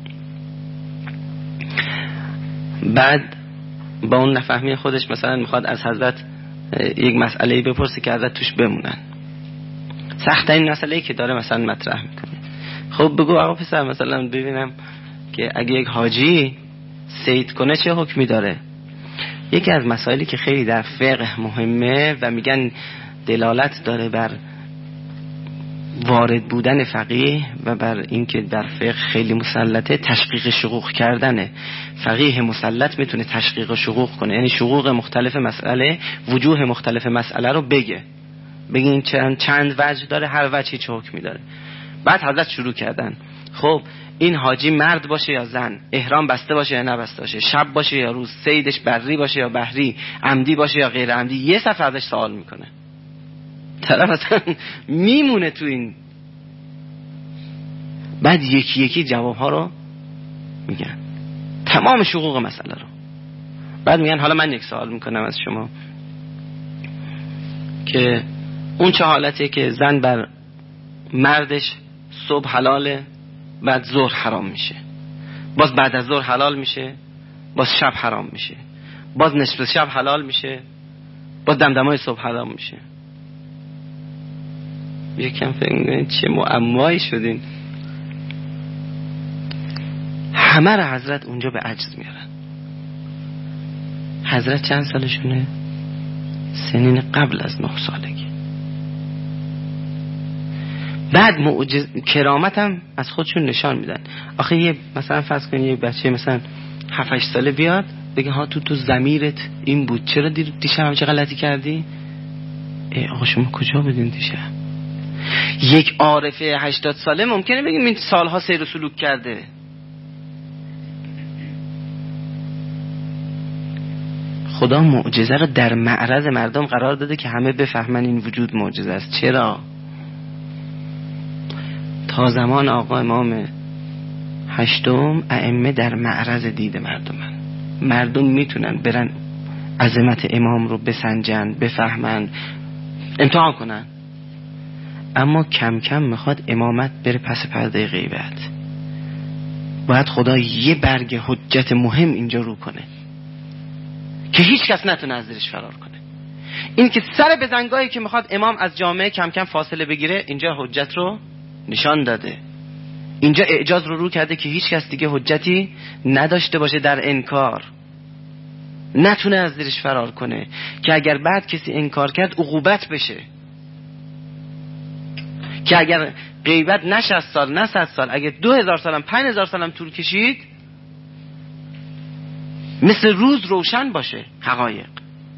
بعد با اون نفهمی خودش مثلا میخواد از حضرت یک مسئله‌ای بپرسه که حضرت توش بمونن. سخت این مسئله‌ای که داره مثلا مطرح میکنه. خب بگو آقا پسر مثلا ببینم که اگه یک حاجی صید کنه چه حکمی داره. یکی از مسائلی که خیلی در فقه مهمه و میگن دلالت داره بر وارد بودن فقیه و بر اینکه در فقه خیلی مسلطه، تشقیق شقوق کردنه. فقیه مسلط میتونه تشقیق و شقوق کنه، یعنی شقوق مختلف مسئله، وجوه مختلف مسئله رو بگه، بگین چند چند وجه داره، هر وجهی چه حکمی داره. بعد حضرت شروع کردن خب این حاجی مرد باشه یا زن، احرام بسته باشه یا نبسته باشه، شب باشه یا روز، صیدش بری باشه یا بحری، عمدی باشه یا غیر عمدی. یه صفحه ازش سوال میکنه، طرف اصلا میمونه تو این. بعد یکی یکی جوابها رو میگن، تمام شقوق مسئله رو. بعد میگن حالا من یک سوال میکنم از شما که اون چه حالتیه که زن بر مردش صبح حلاله، بعد ظهر حرام میشه، باز بعد از ظهر حلال میشه، باز شب حرام میشه، باز نصف شب حلال میشه، باز دمدمای صبح حرام میشه. یکم فکر میکنید چه معمایی شدین. همه را حضرت اونجا به عجز میارن. حضرت چند سالشونه؟ سنین قبل از نه سالگی. بعد معجز کرامت هم از خودشون نشان میدن. آخه یه مثلا فرض کنید یه بچه مثلا هفت هشت ساله بیاد بگه ها تو تو ضمیرت این بود، چرا دیشب چه غلطی کردی؟ ای آقا شما کجا بودین دیشب؟ یک عارفه هشتاد ساله ممکنه بگیم این سالها سیر و سلوک کرده. خدا معجزه رو در معرض مردم قرار داده که همه بفهمن این وجود معجزه است. چرا؟ تا زمان آقا امام هشتم ائمه در معرض دید مردمن. مردم میتونن برن عظمت امام رو بسنجن، بفهمن، امتحان کنن. اما کم کم میخواد امامت بره پس پرده غیبت. باید خدا یه برگ حجت مهم اینجا رو کنه که هیچ کس نتونه از زیرش فرار کنه. این که سر بزنگاهی که میخواد امام از جامعه کم کم فاصله بگیره، اینجا حجت رو نشان داده. اینجا اعجاز رو رو کرده که هیچ کس دیگه حجتی نداشته باشه در انکار، نتونه از زیرش فرار کنه، که اگر بعد کسی انکار کرد عقوبت بشه، که اگر غیبت نه شصت سال نه صد سال، اگر دو هزار سالم پنج هزار سالم طول کشید، مثل روز روشن باشه حقایق.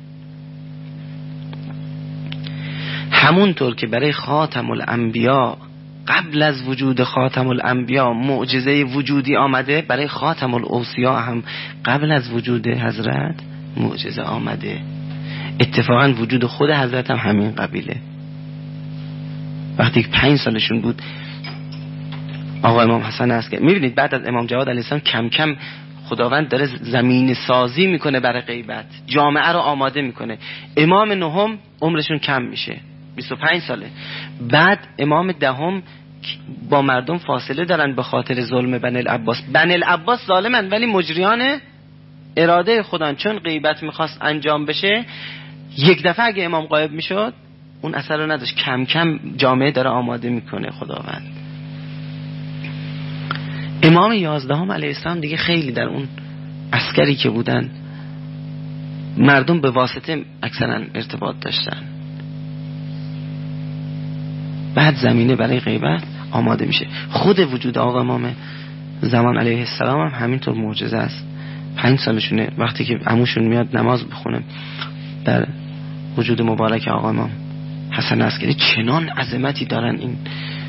همونطور که برای خاتم الانبیا قبل از وجود خاتم الانبیا معجزه وجودی آمده، برای خاتم الاوصیا هم قبل از وجود حضرت معجزه آمده. اتفاقا وجود خود حضرت هم همین قبیله. وقتی پنج سالشون بود آقا امام حسن است که میبینید بعد از امام جواد علیه السلام کم کم خداوند داره زمین سازی میکنه برای غیبت، جامعه رو آماده میکنه. امام نهم عمرشون کم میشه، بیست و پنج ساله. بعد امام دهم با مردم فاصله دارن به خاطر ظلم بنی العباس. بنی العباس ظالمن ولی مجریان اراده خدا چون غیبت میخواست انجام بشه، یک دفعه اگه امام غایب میشد اون اثر رو نداشت. کم کم جامعه داره آماده میکنه خداوند. امام یازدهم علیه السلام دیگه خیلی در اون عسکری که بودن مردم به واسطه اکثرا ارتباط داشتن. بعد زمینه برای غیبت آماده میشه. خود وجود آقا امام زمان علیه السلام هم همینطور معجزه است. پنج سالشونه وقتی که عموشون میاد نماز بخونه در وجود مبارک آقا امام حسن عسکری، چنان عظمتی دارن این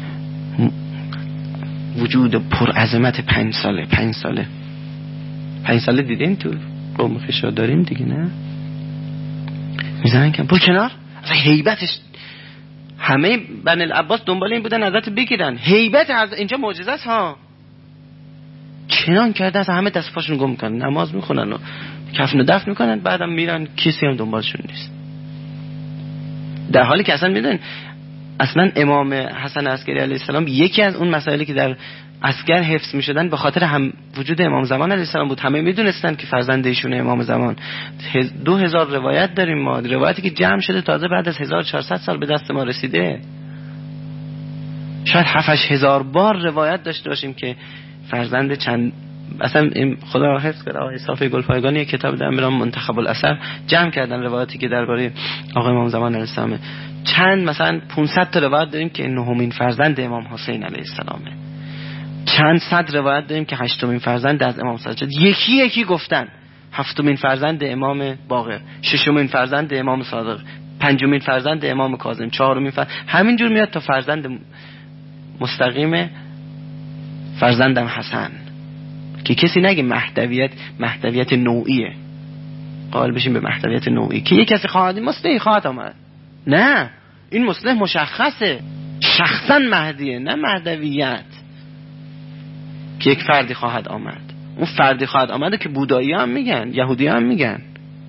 وجود پر عظمت پنج ساله پنج ساله پنج ساله دیدین تو قوم خشا داریم دیگه، نه میزنن که برو کنار. اصلا هیبتش همه بنی العباس دنبال این بودن ازت بگیرن. هیبت از اینجا معجزه است ها. چنان کرده از همه دست پاشون گم میکنن، نماز میخونن و کفن و دفن میکنن، بعدم میرن کسی هم دنبالشون نیست. در حالی که اصلا میدونن اصلا امام حسن عسکری علیه السلام یکی از اون مسائلی که در عسکر حفظ میشدن به خاطر هم وجود امام زمان علیه السلام بود. همه میدونستن که فرزند ایشون امام زمان. دو هزار روایت داریم ما، روایتی که جمع شده تازه بعد از هزار و چهارصد سال به دست ما رسیده. شاید هفت هزار بار روایت داشته باشیم که فرزند چند اصلا خدا حفظ کنه. آقای صافی گلپایگانی کتاب دارن منتخب الاثر جمع کردن روایاتی که درباره آقا امام زمان علیه السلام. چند مثلا پانصد تا روایت داریم که نهمین فرزند امام حسین علیه السلامه. چند صد روایت داریم که هشتمین فرزند از امام سجاد. یکی یکی گفتن هفتمین فرزند امام باقر، ششمین فرزند امام صادق، پنجمین فرزند امام کاظم، چهارمین فرزند، همینجور میاد تا فرزند مستقیم فرزندم حسن، که کسی نگه مهدویت مهدویت نوعیه، قائل بشیم به مهدویت نوعی که یک کسی خواهد مصلح خواهد آمد. نه، این مصلح مشخصه، شخصا مهدیه، نه مهدویت که یک فردی خواهد آمد. اون فردی خواهد آمده که بودایی هم میگن، یهودی هم میگن.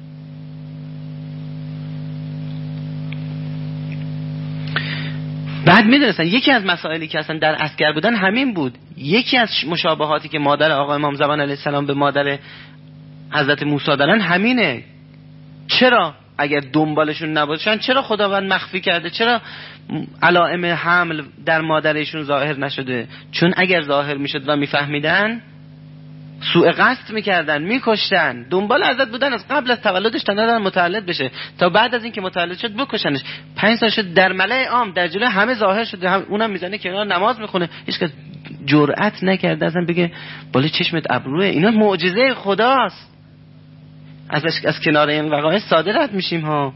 بعد میدونستن یکی از مسائلی که اصلا در عسکر بودن همین بود. یکی از مشابهاتی که مادر آقا امام زمان علیه السلام به مادر حضرت موسی دارن همینه. چرا اگر دنبالشون نباشن چرا خداوند مخفی کرده؟ چرا علائم حمل در مادرشون ظاهر نشده؟ چون اگر ظاهر میشد و میفهمیدن سوء قصد میکردن، میکشتن. دنبال حضرت بودن از قبل از تولدش تا ندارن متولد بشه، تا بعد از اینکه متولد شد بکشنش. پنج سال شد در ملأ عام در جلوی همه ظاهر شده، هم اونم میزنه کنار نماز میخونه، هیچ کس جرأت نکرده اصلا بگه بالا چشمت ابروه. اینا معجزه خداست. از از کنار این وقایع ساده رد میشیم ها.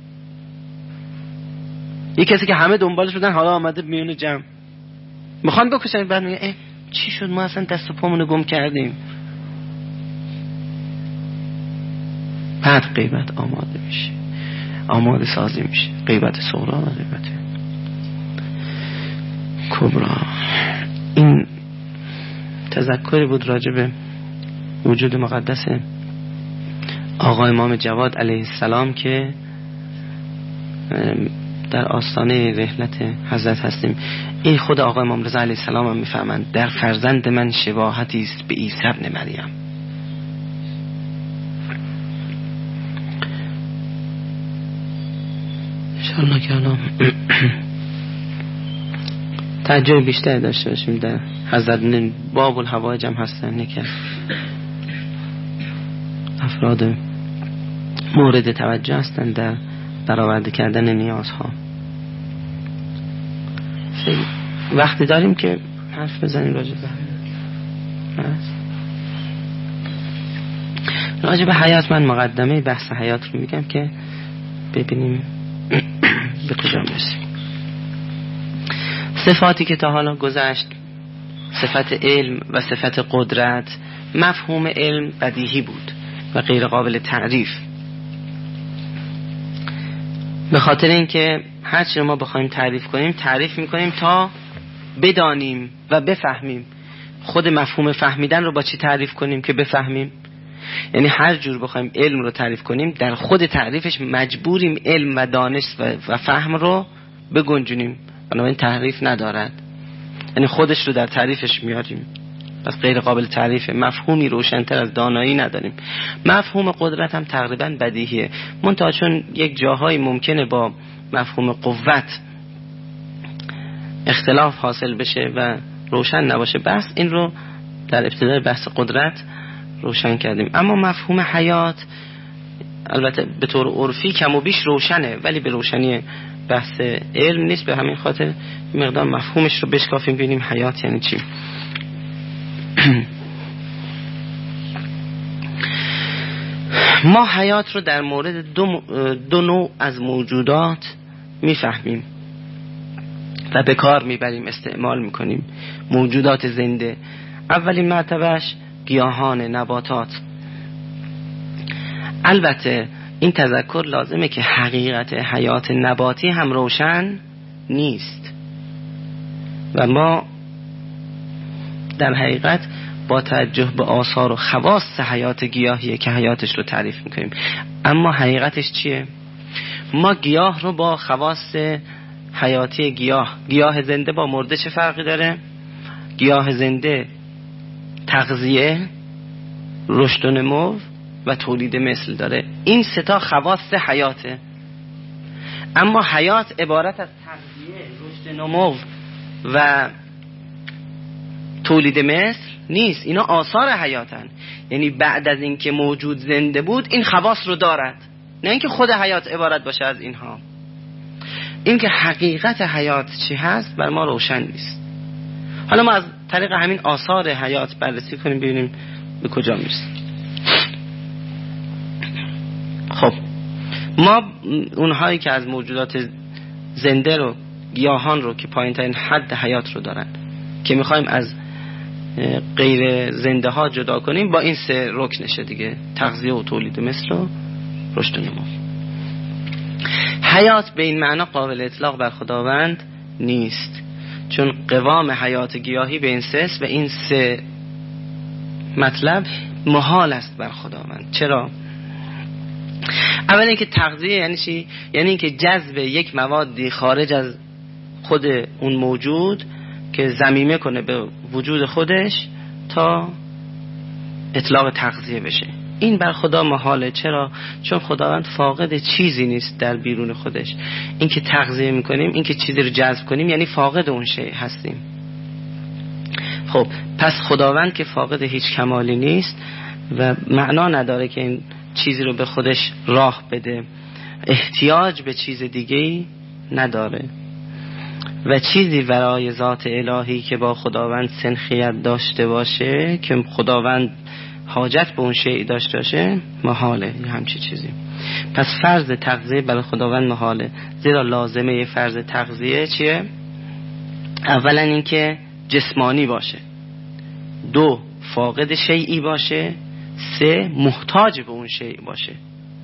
یک کسی که همه دنبالش بودن حالا آمده میونه جمع میخوان بکشن، بعد میگه اه چی شد ما اصلا دست و پامونو گم کردیم. بعد غیبت آماده میشه، آماده سازی میشه. غیبت صغرا و غیبت کبرا. این تذکری بود راجع به وجود مقدس آقا امام جواد علیه السلام که در آستانه رحلت حضرت هستیم. این خود آقا امام رضا علیه السلام هم میفهمند در فرزند من شباهتی است به عیسی ابن مریم. انشاءالله که الان توجه بیشتر داشته باشیم در حضرت باب الحوائج هم هستن که افراد مورد توجه هستن در برآورده کردن نیازها. وقتی داریم که حرف بزنیم راجع به راجع به حیات. من مقدمه بحث حیات رو میگم که ببینیم به کجا میرسیم. صفاتی که تا حالا گذشت، صفت علم و صفت قدرت، مفهوم علم بدیهی بود و غیر قابل تعریف، به خاطر اینکه هر چی ما بخوایم تعریف کنیم تعریف میکنیم تا بدانیم و بفهمیم. خود مفهوم فهمیدن رو با چی تعریف کنیم که بفهمیم؟ یعنی هر جور بخوایم علم رو تعریف کنیم در خود تعریفش مجبوریم علم و دانش و فهم رو بگنجونیم، بنابراین تعریف ندارد. یعنی خودش رو در تعریفش میاریم. پس غیر قابل تعریفه، مفهومی روشن‌تر از دانایی نداریم. مفهوم قدرت هم تقریبا بدیهیه، منتها چون یک جاهایی ممکنه با مفهوم قوت اختلاف حاصل بشه و روشن نباشه بس، این رو در ابتدای بحث قدرت روشن کردیم. اما مفهوم حیات البته به طور عرفی کم و بیش روشنه، ولی به روشنی بحث علم نیست، به همین خاطر مقدار مفهومش رو بشکافیم ببینیم حیات یعنی چی. ما حیات رو در مورد دو, دو نوع از موجودات میفهمیم و به کار میبریم، استعمال میکنیم. موجودات زنده، اولین مرتبهش گیاهان، نباتات. البته این تذکر لازمه که حقیقت حیات نباتی هم روشن نیست و ما در حقیقت با توجه به آثار و خواص حیات گیاهیه که حیاتش رو تعریف میکنیم. اما حقیقتش چیه؟ ما گیاه رو با خواص حیاتی گیاه، گیاه زنده با مرده چه فرقی داره؟ گیاه زنده تغذیه، رشد و نمو و تولید مثل داره. این سه تا خواص حیاته. اما حیات عبارت از تغذیه، رشد نمو و تولید مثل نیست. اینا آثار حیاتن، یعنی بعد از اینکه موجود زنده بود این خواص رو دارد، نه اینکه خود حیات عبارت باشه از اینها. اینکه حقیقت حیات چی هست بر ما روشن نیست. حالا ما از طریق همین آثار حیات بررسی کنیم ببینیم به کجا میرسیم. خب ما اونهایی که از موجودات زنده رو، گیاهان رو که پایین ترین حد حیات رو دارن که میخوایم از غیر زنده ها جدا کنیم، با این سه رکنشه دیگه، تغذیه و تولید مثل و رشد و نمو. حیات به این معنا قابل اطلاق بر خداوند نیست، چون قوام حیات گیاهی به این سه است و این سه مطلب محال است بر خداوند. چرا؟ اولا اینکه تغذیه یعنی چی؟ یعنی اینکه جذب یک موادی خارج از خود اون موجود که ضمیمه کنه به وجود خودش تا اطلاق تغذیه بشه. این بر خدا محاله. چرا؟ چون خداوند فاقد چیزی نیست در بیرون خودش. این که تغذیه میکنیم، این که چیزی رو جذب کنیم، یعنی فاقد اون شی هستیم. خب پس خداوند که فاقد هیچ کمالی نیست و معنا نداره که این چیزی رو به خودش راه بده، احتیاج به چیز دیگه‌ای نداره و چیزی ورای ذات الهی که با خداوند سنخیت داشته باشه، که خداوند حاجت به اون شیء داشته باشه، محاله یه همچی چیزی. پس فرض تغذیه برای خداوند محاله، زیرا لازمه فرض تغذیه چیه؟ اولا اینکه جسمانی باشه، دو فاقد شیئی باشه، سه محتاج به اون شیء باشه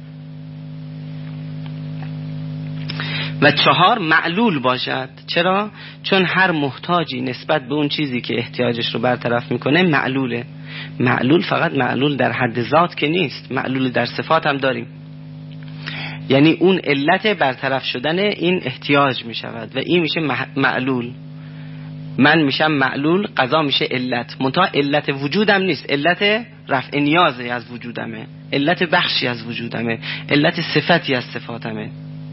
و چهار معلول باشد. چرا؟ چون هر محتاجی نسبت به اون چیزی که احتیاجش رو برطرف میکنه معلوله. معلول فقط معلول در حد ذات که نیست، معلول در صفات هم داریم، یعنی اون علت برطرف شدن این احتیاج میشود و این میشه معلول. من میشم معلول، قضا میشه علت، منتها علت وجودم نیست، علت رفع نیازی از وجودمه، علت بخشی از وجودمه، علت صفتی از صفاتمه.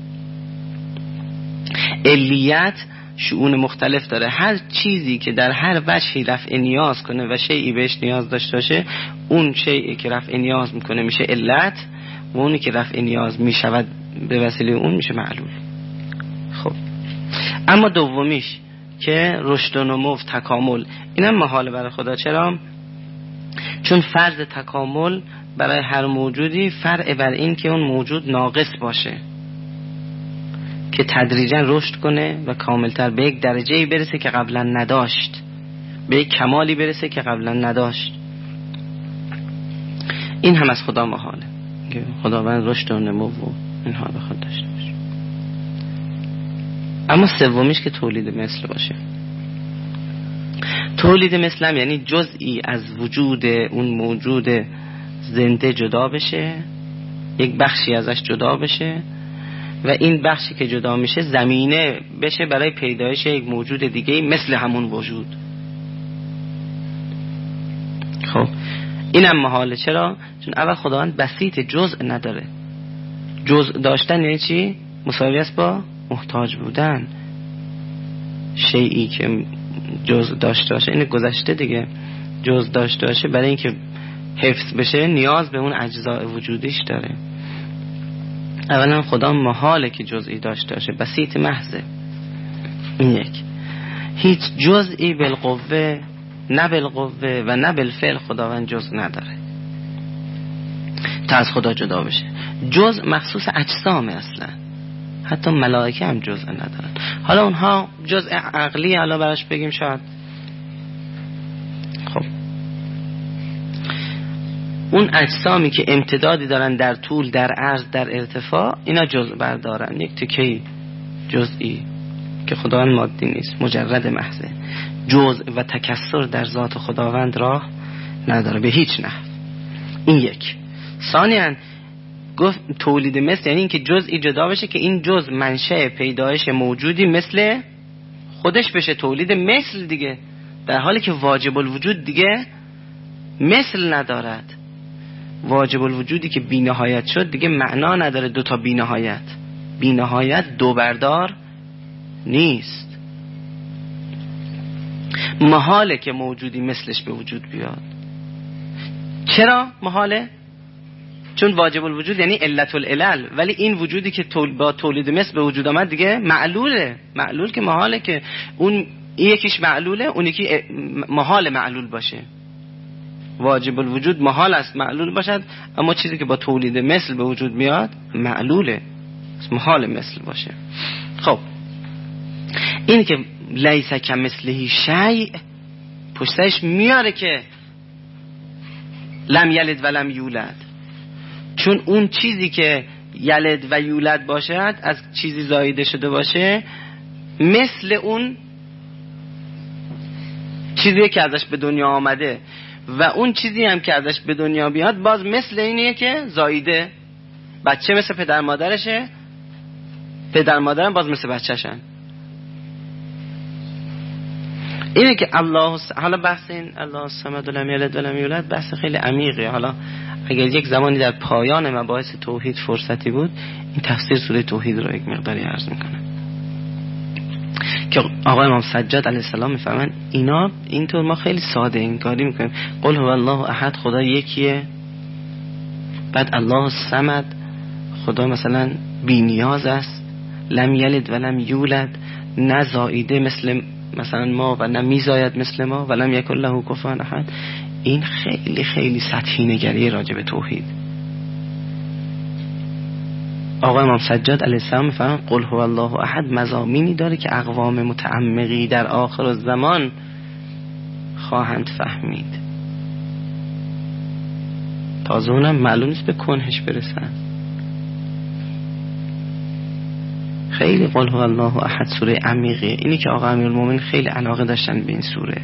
علیت شؤون مختلف داره. هر چیزی که در هر وجهی رفع نیاز کنه و شیئی بهش نیاز داشته باشه، اون شیئی که رفع نیاز میکنه میشه علت و اونی که رفع نیاز میشود به وسیله اون میشه معلول. خب اما دومیش که رشد و نمو، تکامل، اینم محاله برای خدا. چرا؟ چون فرض تکامل برای هر موجودی فرع بر این که اون موجود ناقص باشه که تدریجا رشد کنه و کاملتر به یک درجه‌ای برسه که قبلا نداشت، به یک کمالی برسه که قبلا نداشت. این هم از خدا محاله که خداوند رشد و نمو و اینها به خود داشته باشه. اما سومیش که تولید مثل باشه. تولید مثل هم یعنی جزئی از وجود اون موجود زنده جدا بشه، یک بخشی ازش جدا بشه و این بخشی که جدا میشه زمینه بشه برای پیدایش یک موجود دیگه مثل همون وجود. اینم محاله. چرا؟ چون اول خداوند بسیط، جزء نداره. جزء داشتن یعنی چی؟ مساوی است با محتاج بودن. شیئی که جزء داشته باشه، این گذشته دیگه، جزء داشته باشه برای اینکه حفظ بشه نیاز به اون اجزاء وجودیش داره. اولا خدا محاله که جزئی داشته باشه، بسیط محضه. این یک. هیچ جزئی بالقوه نه بالقوه و نه بالفعل خداوند جزء نداره تا از خدا جدا بشه. جزء مخصوص اجسام اصلا، حتی ملائکه هم جزء ندارن. حالا اونها جزء عقلی حالا براش بگیم شاید. خب اون اجسامی که امتدادی دارن در طول، در عرض، در ارتفاع، اینا جزء بردارن. یک تکی جزئی که خداوند مادی نیست، مجرد محضه. جزء و تکثر در ذات خداوند راه نداره به هیچ نحو. این یک. ثانیاً گفت تولید مثل یعنی اینکه جزئی جدا بشه که این جزء منشأ پیدایش موجودی مثل خودش بشه، تولید مثل دیگه، در حالی که واجب الوجود دیگه مثل ندارد. واجب الوجودی که بی نهایت شد دیگه معنا نداره دو تا بی نهایت. بی نهایت دو بردار نیست. محاله که موجودی مثلش به وجود بیاد. چرا محاله؟ چون واجب الوجود یعنی علت العلل، ولی این وجودی که تول با تولید مثل به وجود آمد دیگه معلوله. معلول که محاله که اون یکیش معلوله، اون یکی محال معلول باشه. واجب الوجود محال است معلول باشد، اما چیزی که با تولید مثل به وجود میاد معلوله، محال مثل باشه. خب این که لیس کمثله شیء پشتش میاره که لم یلد و لم یولد، چون اون چیزی که یلد و یولد باشد از چیزی زایده شده باشه، مثل اون چیزی که ازش به دنیا آمده، و اون چیزی هم که ازش به دنیا بیاد باز مثل اینیه که زایده. بچه مثل پدر مادرشه، پدر مادرم باز مثل بچه‌شن. اینه که الله س... حالا بحث این الله الصمد لم یلد و لم یولد بحث خیلی عمیقه. حالا اگر یک زمانی در پایان مباحث توحید فرصتی بود، این تفسیر سوره توحید رو یک مقداری عرض میکنم که آقای امام سجاد علیه السلام میفهمن اینا اینطور ما خیلی ساده انگاری میکنیم. قل هو الله احد، خدا یکیه. بعد الله الصمد، خدا مثلا بی نیاز است. لم یلد و لم یولد، نه زایده مثل مثلا ما و نه میزاید مثل ما. ولم یکن له کفوا احد. این خیلی خیلی سطحی نگری راجع به توحید. آقای امام سجاد علیه السلام میفهمن قل هو الله احد مضامینی داره که اقوام متعمقی در آخر الزمان خواهند فهمید. تازه اونم معلوم نیست به کنهش برسن. خیلی قل هو الله احد سوره عمیقه. اینی که آقا امیرالمومنین خیلی علاقه داشتن به این سوره.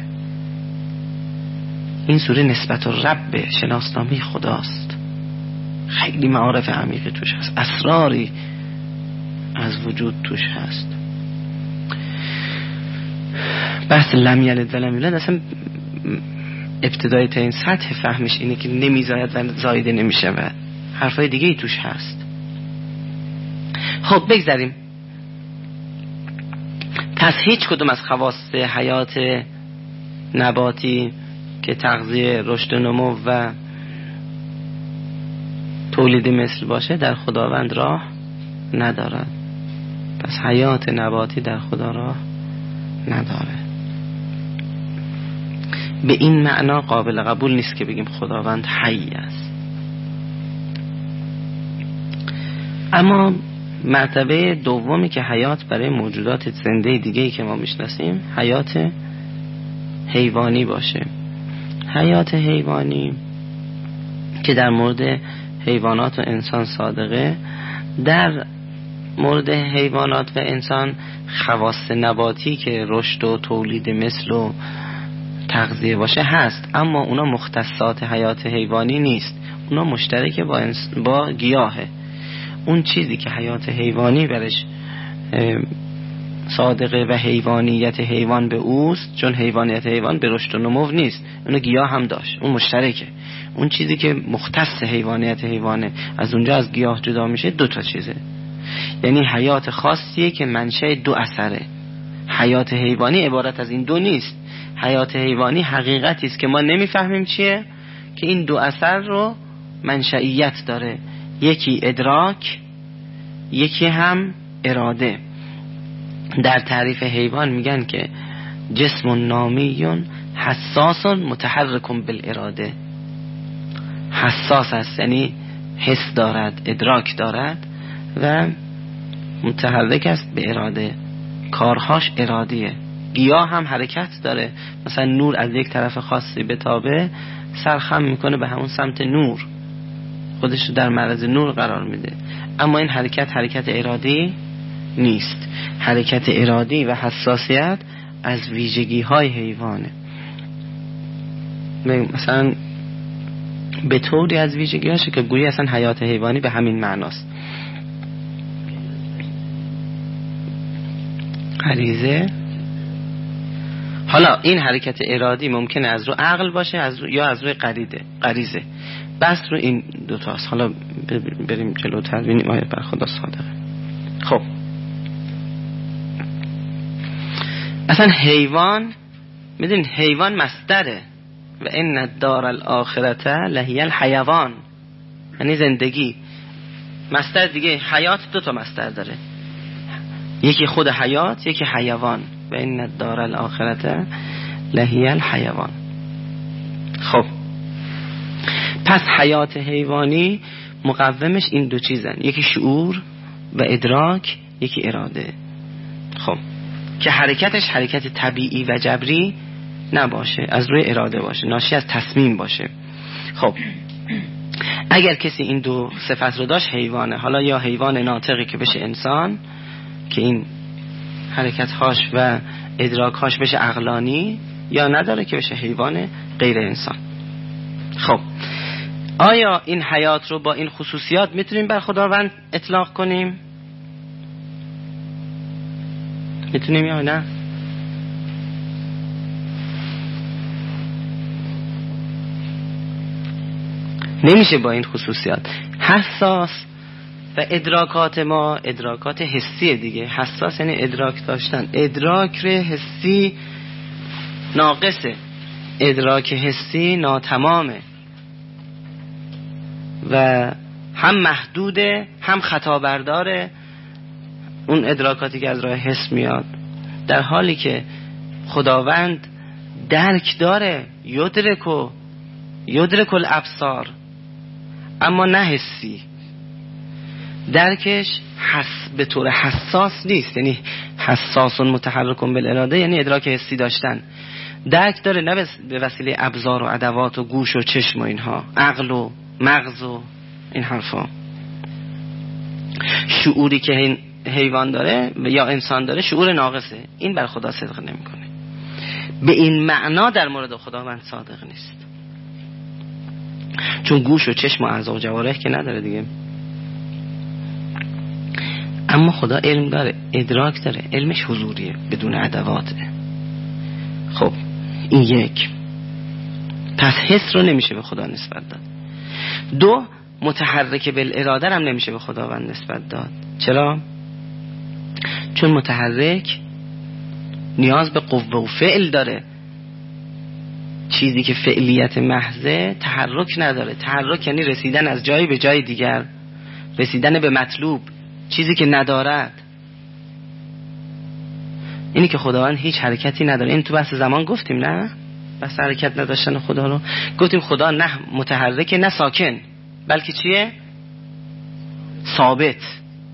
این سوره نسبت الرب، شناسنامه خداست. خیلی معارف عمیقی توش هست، اسراری از وجود توش هست. بحث لم یلد و لم یولد اصلا ابتدای تا این سطح فهمش اینه که نمیزاید و زایده نمیشه و حرفای دیگه ای توش هست. خب بگذاریم. پس هیچ کدوم از خواص حیات نباتی که تغذیه، رشد و نمو و تولید مثل باشه در خداوند راه ندارد. پس حیات نباتی در خدا راه نداره. به این معنا قابل قبول نیست که بگیم خداوند حی است. اما مرتبه دومی که حیات برای موجودات زنده دیگه‌ای که ما میشناسیم حیات حیوانی باشه. حیات حیوانی که در مورد حیوانات و انسان صادقه، در مورد حیوانات و انسان خواص نباتی که رشد و تولید مثل و تغذیه باشه هست، اما اونا مختصات حیات حیوانی نیست. اونا مشترک با, انس... با گیاهه. اون چیزی که حیات حیوانی برش صادقه و حیوانیت حیوان به اوست، چون حیوانیت حیوان به رشد و نمو نیست، اونو گیاه هم داشت، اون مشترکه. اون چیزی که مختص حیوانیت حیوانه از اونجا از گیاه جدا میشه دو تا چیزه، یعنی حیات خاصیه که منشأ دو اثره. حیات حیوانی عبارت از این دو نیست. حیات حیوانی حقیقتی است که ما نمیفهمیم چیه، که این دو اثر رو منشئیت داره، یکی ادراک، یکی هم اراده. در تعریف حیوان میگن که جسم نامی حساس متحرک بالاراده. حساس است یعنی حس دارد، ادراک دارد و متحرک است به اراده، کارهاش ارادیه. گیاه هم حرکت داره، مثلا نور از یک طرف خاصی بتابه سرخم میکنه به همون سمت نور، خودش در معرض نور قرار میده، اما این حرکت حرکت ارادی نیست. حرکت ارادی و حساسیت از ویژگی های حیوانه، مثلا به طوری از ویژگی هاشه که گویی اصلا حیات حیوانی به همین معناست. غریزه، حالا این حرکت ارادی ممکنه از رو عقل باشه از رو، یا از روی غریزه. غریزه بس رو این دوتاست. حالا بریم جلوتر ببینیم آیه بر خدا صادقه. خب اصلا حیوان، میدونید حیوان مصدره و ان الدار الاخرته لهی الحیوان، یعنی زندگی. مصدر دیگه، حیات دو تا مصدر داره، یکی خود حیات، یکی حیوان. و ان الدار الاخرته لهی الحیوان. خب پس حیات حیوانی مقومش این دو چیزن، یکی شعور و ادراک، یکی اراده. خب که حرکتش حرکت طبیعی و جبری نباشه، از روی اراده باشه، ناشی از تصمیم باشه. خب اگر کسی این دو صفت رو داشت حیوانه. حالا یا حیوان ناطقی که بشه انسان، که این حرکت‌هاش و ادراک‌هاش بشه عقلانی، یا نداره که بشه حیوان غیر انسان. خب آیا این حیات رو با این خصوصیات میتونیم بر خداوند اطلاق کنیم؟ میتونیم یا نه؟ نمیشه با این خصوصیات. حساس و ادراکات ما ادراکات حسیه دیگه. حساس یعنی ادراک داشتن، ادراک حسی ناقصه، ادراک حسی ناتمامه و هم محدوده هم خطا برداره. اون ادراکاتی که از راه حس میاد، در حالی که خداوند درک داره، یدرک و یدرک الابصار، اما نه حسی. درکش حس به طور حساس نیست، یعنی حساسون متحرکون بالاراده، یعنی ادراک حسی داشتن. درک داره نه به وسیله ابزار و ادوات و گوش و چشم و اینها، عقل و مغز و این حرفا. شعوری که این حیوان داره یا انسان داره شعور ناقصه، این بر خدا صدق نمیکنه. به این معنا در مورد خداوند صادق نیست، چون گوش و چشم و اعضا و جوارح که نداره دیگه. اما خدا علم داره، ادراک داره، علمش حضوریه بدون ادواته. خب این یک. پس حس رو نمیشه به خدا نسبت داد. دو، متحرک بالاراده هم نمیشه به خداوند نسبت داد. چرا؟ چون متحرک نیاز به قوه و فعل داره. چیزی که فعلیت محضه تحرک نداره. تحرک یعنی رسیدن از جایی به جای دیگر، رسیدن به مطلوب، چیزی که ندارد. اینی که خداوند هیچ حرکتی نداره. این تو بحث زمان گفتیم، نه؟ بحث حرکت نداشتن خدا رو گفتیم. خدا نه متحرک نه ساکن، بلکه چیه؟ ثابت.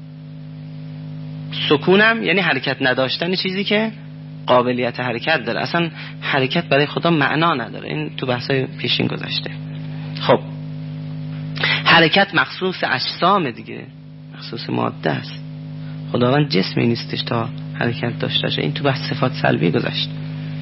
سکونم یعنی حرکت نداشتن چیزی که قابلیت حرکت داره. اصلا حرکت برای خدا معنا نداره. این تو بحثای پیشین گذشته. خب حرکت مخصوص اجسام دیگه، مخصوص ماده است. خداوند جسمی نیستش تا حرکت داشته باشه. این تو بحث صفات سلبی گذشت.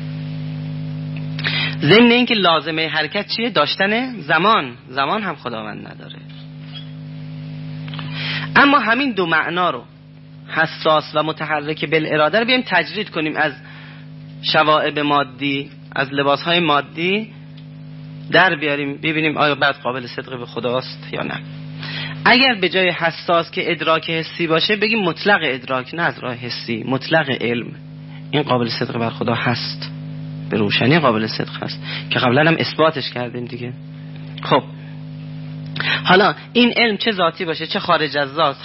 ضمن این که لازمه حرکت چیه؟ داشتن زمان. زمان هم خداوند نداره. اما همین دو معنا رو حساس و متحرک بالاراده رو بیایم تجرید کنیم از شوائب مادی، از لباسهای مادی در بیاریم، ببینیم آیا بعد قابل صدق به خداست یا نه. اگر به جای حساس که ادراک حسی باشه بگیم مطلق ادراک، نه از راه حسی، مطلق علم، این قابل صدق بر خدا هست، به روشنی قابل صدق هست که قبلا هم اثباتش کردیم دیگه. خب حالا این علم چه ذاتی باشه چه خارج از ذات،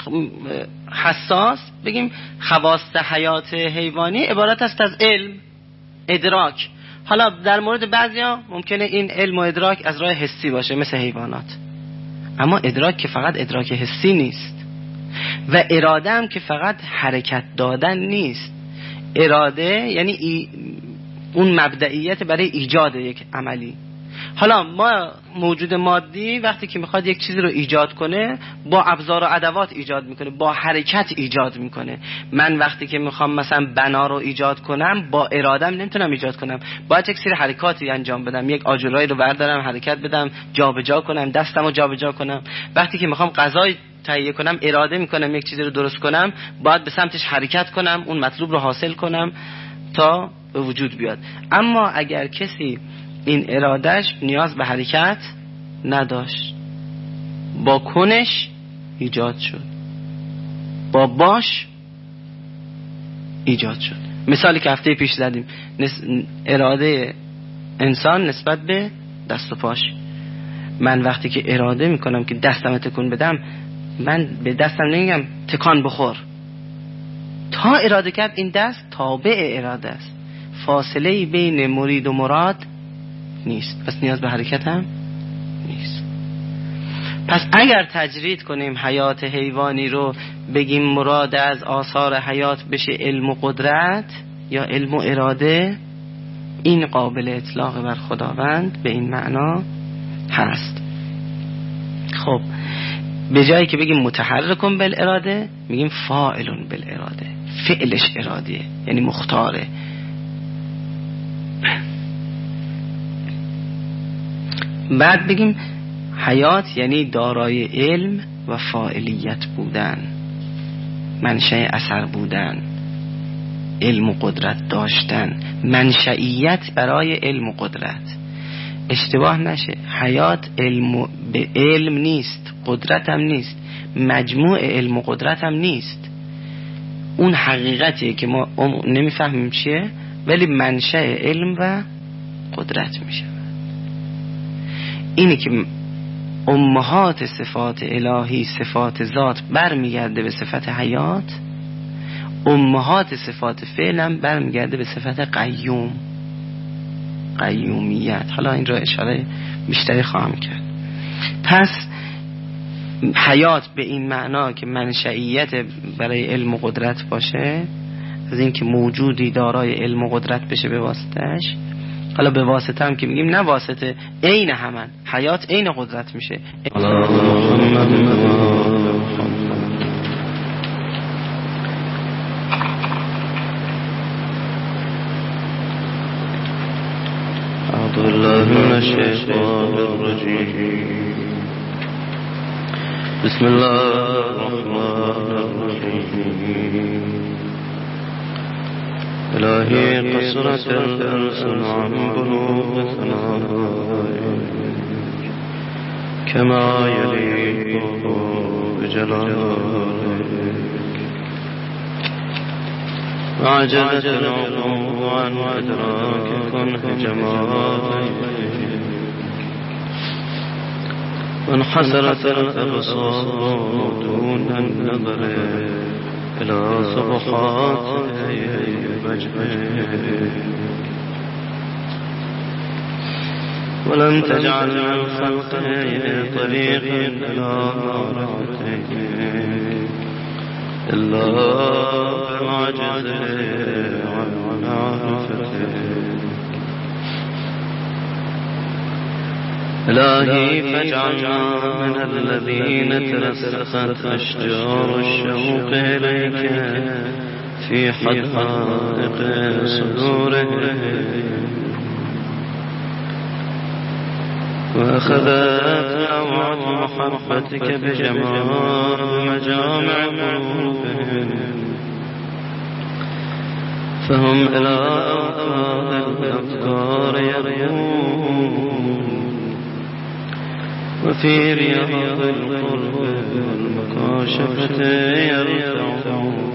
حساس بگیم خواص حیات حیوانی عبارت است از علم، ادراک. حالا در مورد بعضیا ممکنه این علم و ادراک از راه حسی باشه مثل حیوانات، اما ادراک که فقط ادراک حسی نیست و اراده هم که فقط حرکت دادن نیست. اراده یعنی ای اون مبدئیت برای ایجاد یک عملی. حالا ما موجود مادی وقتی که میخواد یک چیزی رو ایجاد کنه با ابزار و ادوات ایجاد میکنه، با حرکت ایجاد میکنه. من وقتی که میخوام مثلا بنا رو ایجاد کنم با ارادم نمیتونم ایجاد کنم، باید یک سری حرکاتی انجام بدم، یک آجرایی رو بردارم حرکت بدم، جابجا کنم، دستم رو جابجا کنم. وقتی که میخوام غذای تهیه کنم اراده میکنم یک چیزی رو درست کنم، باید به سمتش حرکت کنم، اون مطلوب رو حاصل کنم تا به وجود بیاد. اما اگر کسی این ارادش نیاز به حرکت نداشت، با کنش ایجاد شد، با باش ایجاد شد. مثالی که هفته پیش زدیم، اراده انسان نسبت به دست و پاش. من وقتی که اراده میکنم که دستم تکون بدم، من به دستم نمیگم تکان بخور، تا اراده کرد این دست تابع اراده است، فاصله بین مرید و مراد نیست، پس نیاز به حرکت هم نیست. پس اگر تجرید کنیم حیات حیوانی رو بگیم مراد از آثار حیات بشه علم و قدرت یا علم و اراده، این قابل اطلاق بر خداوند به این معنا هست. خب به جایی که بگیم متحرکون بالاراده میگیم فاعلون بالاراده، فعلش ارادیه یعنی مختاره. بعد بگیم حیات یعنی دارای علم و فاعلیت بودن، منشأ اثر بودن، علم و قدرت داشتن، منشئیت برای علم و قدرت. اشتباه نشه، حیات علم به علم نیست، قدرت هم نیست، مجموع علم و قدرت هم نیست. اون حقیقتیه که ما نمیفهمیم چیه، ولی منشأ علم و قدرت میشه. اینی که امهات صفات الهی صفات ذات برمیگرده به صفت حیات، امهات صفات فعل هم برمیگرده به صفت قیوم، قیومیت. حالا این را اشاره بیشتری خواهم کرد. پس حیات به این معنا که منشئیت برای علم و قدرت باشه، از این که موجودی دارای علم و قدرت بشه به واسطش. حالا به واسطه هم که میگیم نه واسطه، عین همن، حیات عین قدرت میشه. اعوذ بالله من الشیطان الرجیم. بسم الله الرحمن الرحیم. الهی قصرت الانسان عن بلوغ ثنائك كما يليق بجلالك، وعجزت العقول عن إدراك كنه جمالك، وانحسرت الأبصار دون النظر إلى صفحات وجهك، ولم تجعل الخلق طريقا إلى معرفتك إلا بالعجز عن معرفتك. إلهي فاجعلنا من الذين ترسخت أشجار الشوق إليك في حدائق صدورهم، وأخذت أوعد محبتك بجمال مجامع قلوبهم فهم إلى أوقات الأفكار يريون وفي رياض القرب والمكاشفة يرتعون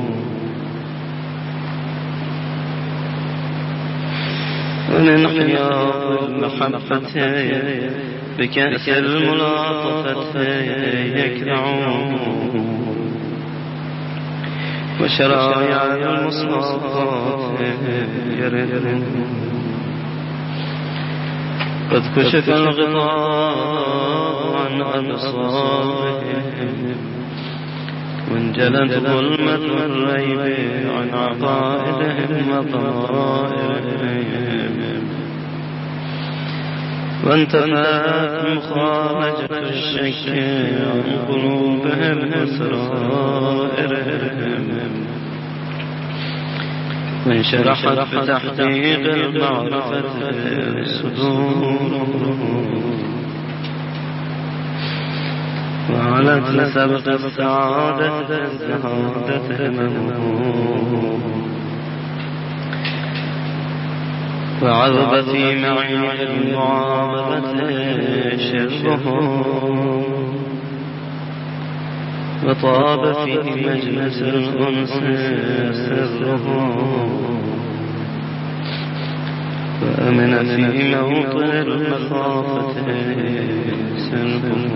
ومن حياض المحبة بكأس الملاطفة يكرعون وشرايع المصافات يردون قد كشف الغطاء عن أبصارهم وانجلت ظلمة الريب عن عقائدهم وطائرهم وانتفت مخالجة الشك عن قلوبهم وسرائرهم وانشرحت بتحقيق المعرفة صدورهم وعلت لسبق السعادة الزهادة همهم وعذب في معين المعاملة شربهم وطاب في مجلس الأنس سرهم وأمن في موطن المخافة سلبهم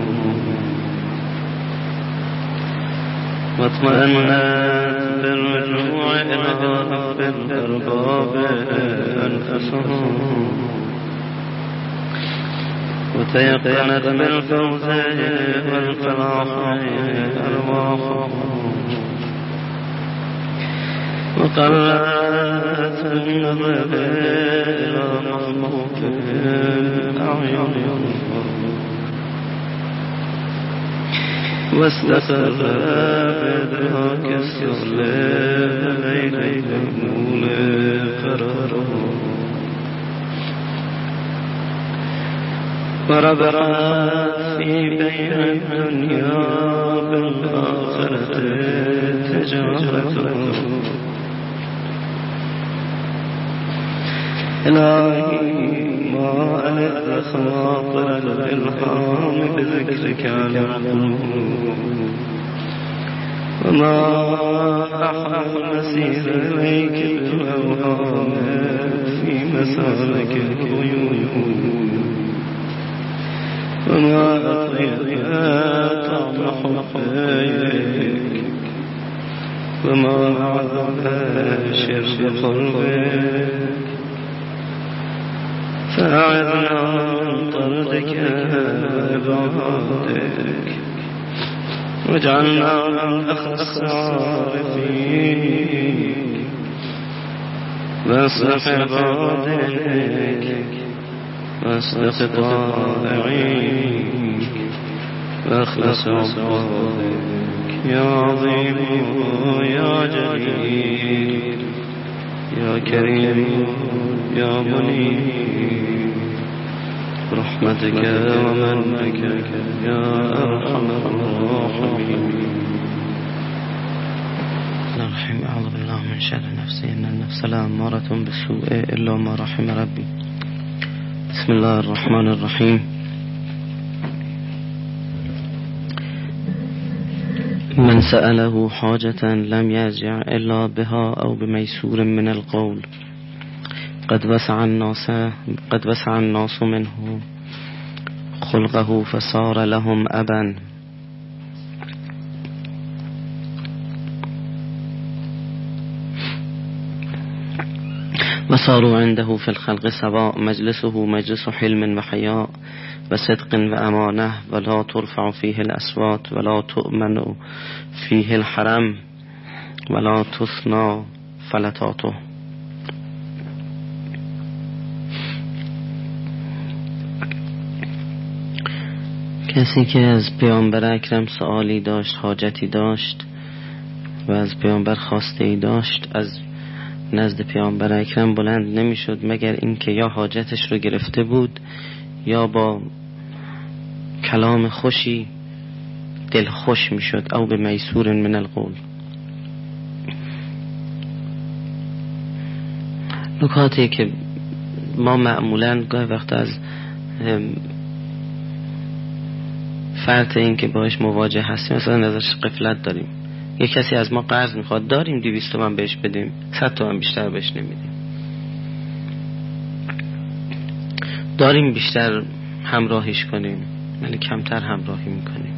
واطمأنت بالرجوع إلى رب الأرباب أنفسهم وتيقنت بالفوز والفلاح أرواحهم وقلت النظر إلى مخلوق أعينهم واستقر بدرك السلام بينهم لقرارهم وربحت في بين الدنيا بالآخرة تجارتهم إلهي ما ألذ خواطر الإلهام بذكرك على القلوب وما أحلى المسير إليك بالأوهام في مسالك الغيوب وما أطيب طعم حبك وما عذب شرب قلبك فأعذنا من طردك عبادك واجعلنا من أخص العارفين واصلح عبادك واصلح طائعين واخلص عبادك يا عظيم يا جليل يا كريم يا منيب برحمتك ومنك يا أرحم الراحمين. الرحيم أعوذ بالله من شر نفسي إن النفس لأمارة بالسوء إلا ما رحم ربي. بسم الله الرحمن الرحيم. من سأله حاجة لم يرجع إلا بها أو بميسور من القول قد وسع الناس قد وسع الناس منه خلقه فصار لهم أبا وصاروا عنده في الخلق سواء مجلسه مجلس حلم وحياء وصدق وأمانة ولا ترفع فيه الأصوات ولا تؤمن فيه الحرم ولا تثنى فلتاته. کسی که از پیامبر اکرم سوالی داشت، حاجتی داشت و از پیامبر خواسته ای داشت، از نزد پیامبر اکرم بلند نمی شد مگر اینکه یا حاجتش رو گرفته بود یا با کلام خوشی دل خوش می شد، او به میسور من القول. نکاتی که ما معمولاً گاهی وقت از فرط این که باش مواجه هستیم مثلا ازش غفلت داریم. یک کسی از ما قرض میخواد، داریم دویست تومن بهش بدیم، صد تومن بیشتر بهش نمیدیم. داریم بیشتر همراهیش کنیم ولی کمتر همراهی میکنیم.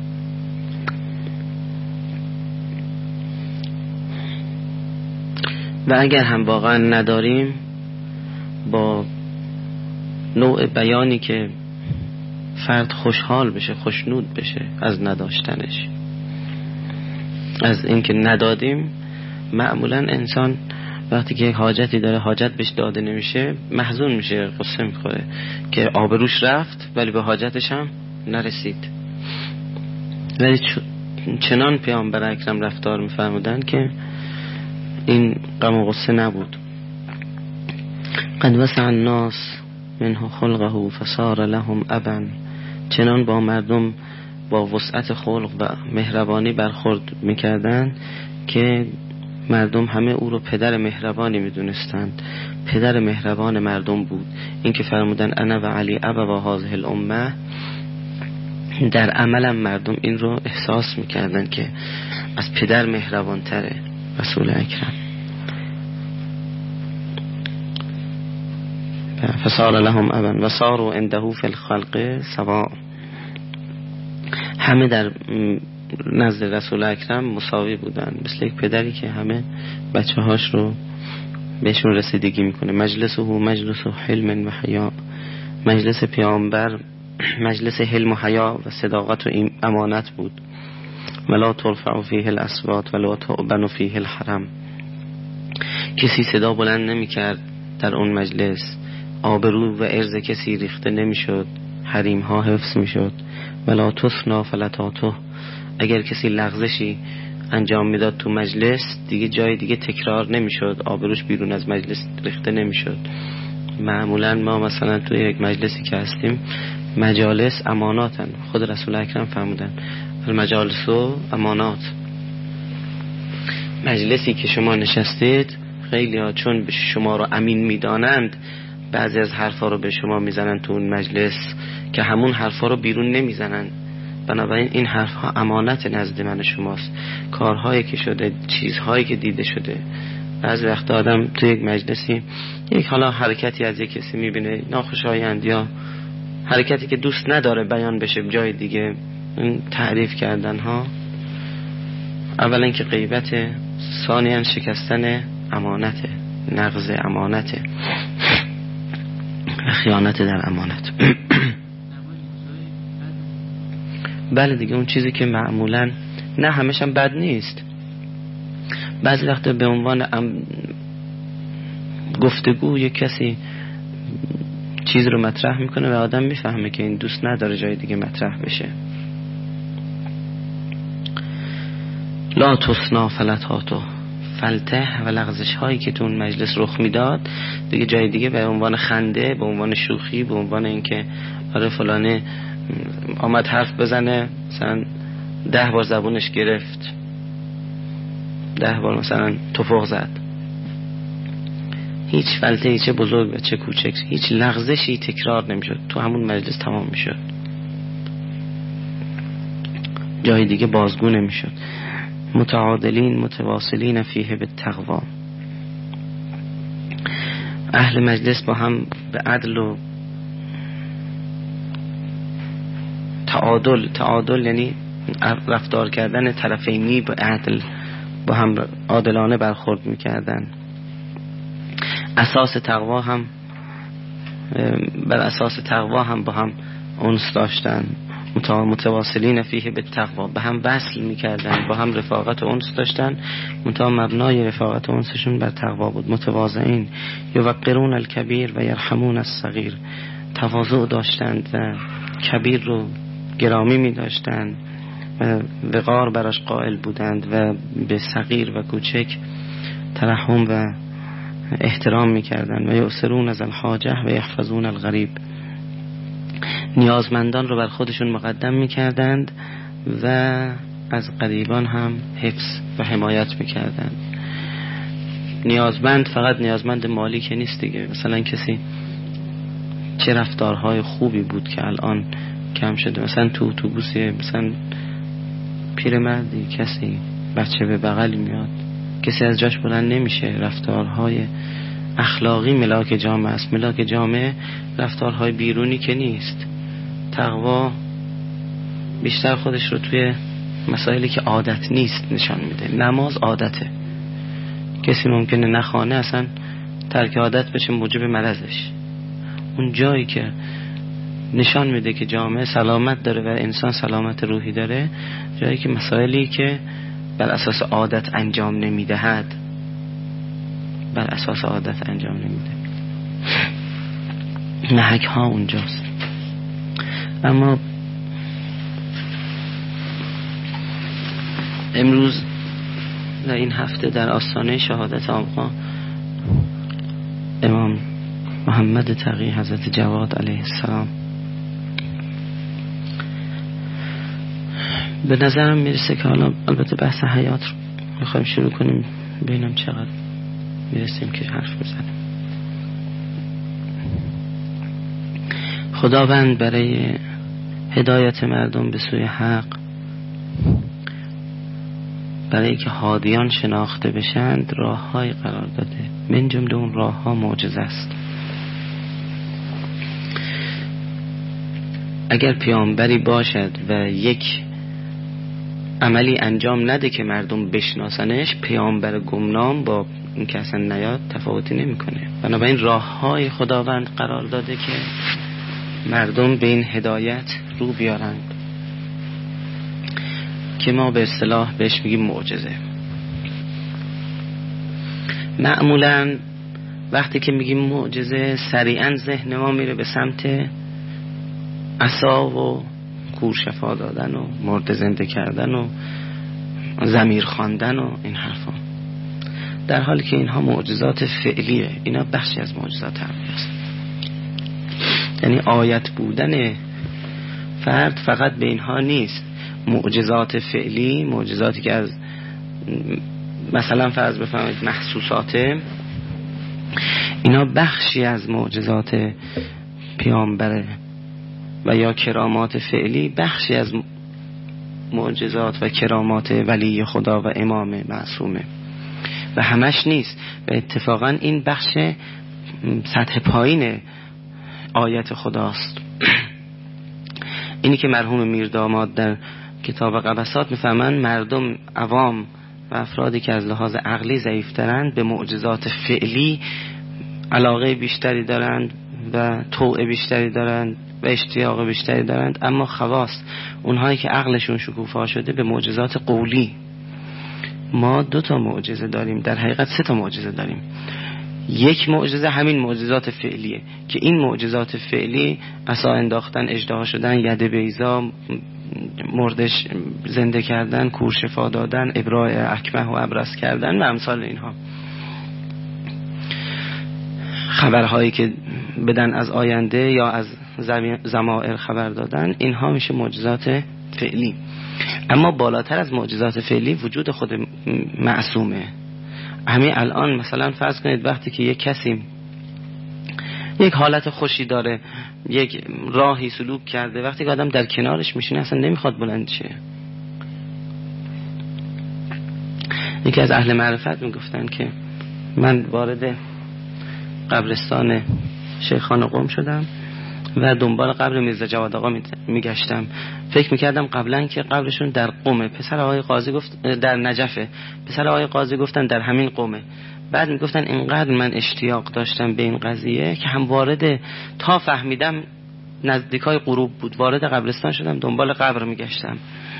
و اگر هم واقعا نداریم، با نوع بیانی که فرد خوشحال بشه، خوشنود بشه از نداشتنش، از اینکه ندادیم. معمولا انسان وقتی که حاجتی داره، حاجت بهش داده نمیشه، محزون میشه، قصه میخوره که آبروش رفت ولی به حاجتش هم نرسید. ولی چنان پیامبر اکرم رفتار میفرمودن که این غم و غصه نبود. قد وسع الناس منه خلقه فصار لهم ابا. چنان با مردم با وسعت خلق و مهربانی برخورد میکردن که مردم همه او رو پدر مهربانی میدونستند. پدر مهربان مردم بود. این که فرمودن انا و علی ابا و هذه الامه، در عملم مردم این رو احساس میکردن که از پدر مهربان تره رسول اکرم. فصار لهم ابا و صاروا عنده فی الخلق سواء. همه در نزد رسول اکرم مساوی بودن، مثل یک پدری که همه بچه هاش رو بهشون رسیدگی میکنه. مجلسه مجلس حلم و حیا. مجلس پیامبر مجلس حلم و حیا و صداقت و امانت بود. ولا ترفع فیه الاصوات ولا تؤبن فیه الحرم. کسی صدا بلند نمی کرد در اون مجلس، آبرو و عرض کسی ریخته نمی شد، حریم ها حفظ می شد. ولا تثنا فلتاته. اگر کسی لغزشی انجام میداد تو مجلس، دیگه جای دیگه تکرار نمی شد، آبروش بیرون از مجلس ریخته نمی شد. معمولا ما مثلا توی یک مجلسی که هستیم، مجالس اماناتن. خود رسول اکرم فرمودن المجالس و امانات. مجلسی که شما نشستید، خیلی ها چون شما رو امین میدانند، بعضی از حرفا رو به شما میزنن تو اون مجلس که همون حرفا رو بیرون نمیزنن. بنابراین این حرفها امانت نزد من شماست. کارهایی که شده، چیزهایی که دیده شده. بعضی وقت آدم تو یک مجلسی یک حالا حرکتی از یک کسی میبینه ناخوشایند یا حرکتی که دوست نداره بیان بشه جای دیگه، این تعریف کردن ها اولا که غیبت، ثانیاً شکستن امانته، نقض امانته و خیانت در امانت. بله دیگه، اون چیزی که معمولاً نه همش هم بد نیست، بعضی وقتا به عنوان ام... گفتگو یک کسی چیز رو مطرح میکنه و آدم میفهمه که این دوست نداره جای دیگه مطرح بشه. لا تسنا فلتاتو. فلته و لغزش هایی که تو اون مجلس رخ میداد دیگه جای دیگه به عنوان خنده، به عنوان شوخی، به عنوان اینکه آره فلانه آمد حرف بزنه، مثلا ده بار زبونش گرفت، ده بار مثلا توفق زد، هیچ فلته چه بزرگ و چه کوچک، هیچ لغزشی تکرار نمیشد، تو همون مجلس تمام میشد، جای دیگه بازگو نمیشد. متعادلین متواصلین فیه بالتقوا. اهل مجلس با هم به عدل و تعادل، تعادل یعنی رفتار کردن طرفینی با عدل، با هم عادلانه برخورد میکردن. اساس تقوا هم بر اساس تقوا هم با هم انس داشتن. متواصلین فیه بالتقوا، به هم وصل میکردن، با هم رفاقت و انس داشتن، منتها مبنای رفاقت و انسشون بر تقوا بود. متواضعین یوقرون الکبیر و یرحمون الصغیر. تواضع داشتند و کبیر رو گرامی می داشتند و وقار براش قائل بودند و به صغیر و کوچک ترحم و احترام می کردند. و یؤثرون از الحاجه و یحفظون الغریب. نیازمندان رو بر خودشون مقدم میکردند و از غریبان هم حفظ و حمایت میکردند. نیازمند فقط نیازمند مالی که نیست دیگه. مثلا کسی چه رفتارهای خوبی بود که الان کم شده. مثلا تو اتوبوسی مثلا پیرمردی کسی بچه به بغل میاد، کسی از جاش بلند نمیشه. رفتارهای اخلاقی ملاک جامعه است. ملاک جامعه رفتارهای بیرونی که نیست. تقوا بیشتر خودش رو توی مسائلی که عادت نیست نشان میده. نماز عادته، کسی ممکنه نخوانه اصلا ترک عادت بشه موجب مرضش. اون جایی که نشان میده که جامعه سلامت داره و انسان سلامت روحی داره، جایی که مسائلی که بر اساس عادت انجام نمیدهد بر اساس عادت انجام نمیده، نهک ها اونجاست. اما امروز در این هفته در آستانه شهادت آقا امام محمد تقی حضرت جواد علیه السلام، به نظرم میرسه که حالا البته بحث حیات رو میخوایم شروع کنیم، ببینم چقدر میرسیم که حرف بزنیم. خداوند برای هدایت مردم به سوی حق، برای که هادیان شناخته بشند، راه‌های قرار داده. من جمله اون راه‌ها معجزه است. اگر پیامبری باشد و یک عملی انجام نده که مردم بشناسنش، پیامبر گمنام با این که اصلا نیاد تفاوتی نمی‌کنه. بنابراین راه‌های خداوند قرار داده که مردم به این هدایت رو بیارند، که ما به اصطلاح بهش میگیم معجزه. معمولاً وقتی که میگیم معجزه سریعاً ذهن ما میره به سمت عصا و کورشفا دادن و مرده زنده کردن و ضمیر خواندن و این حرفا، در حالی که اینها معجزات فعلیه. اینا بخشی از معجزات عملی است. یعنی آیت بودن فرد فقط به اینها نیست. معجزات فعلی، معجزاتی که از مثلا فرض بفرمایید محسوساته، اینا بخشی از معجزات پیامبره، و یا کرامات فعلی بخشی از معجزات و کرامات ولی خدا و امام معصومه و همش نیست. و اتفاقا این بخش سطح پایین آیت خداست. اینی که مرحوم میرداماد در کتاب قبسات میفهمن مردم عوام و افرادی که از لحاظ عقلی ضعیفترند به معجزات فعلی علاقه بیشتری دارند و طوع بیشتری دارند و اشتیاق بیشتری دارند، اما خواص، اونهایی که عقلشون شکوفا شده، به معجزات قولی. ما دو تا معجزه داریم، در حقیقت سه تا معجزه داریم. یک معجزه همین معجزات فعلیه که این معجزات فعلی عصا انداختن، اژدها شدن، ید بیضا، مردش زنده کردن، کورشفا دادن، ابراء اکمه و ابرص کردن و امثال اینها. خبرهایی که بدن از آینده یا از ضمائر خبر دادن، اینها میشه معجزات فعلی. اما بالاتر از معجزات فعلی وجود خود معصومه. همین الان مثلا فرض کنید وقتی که یک کسی یک حالت خوشی داره، یک راهی سلوک کرده، وقتی که آدم در کنارش میشینه اصلا نمیخواد بلند شه. یکی از اهل معرفت میگفتن که من وارد قبرستان شیخان قم شدم و دنبال قبر میرزا جواد آقا میگشتم. فکر میکردم قبلا که قبرشون در قمه. پسر آقای قاضی گفت در نجفه. پسر آقای قاضی گفتن در همین قمه. بعد میگفتن اینقدر من اشتیاق داشتم به این قضیه که هم وارد، تا فهمیدم نزدیکای غروب بود، وارد قبرستان شدم، دنبال قبر میگشتم.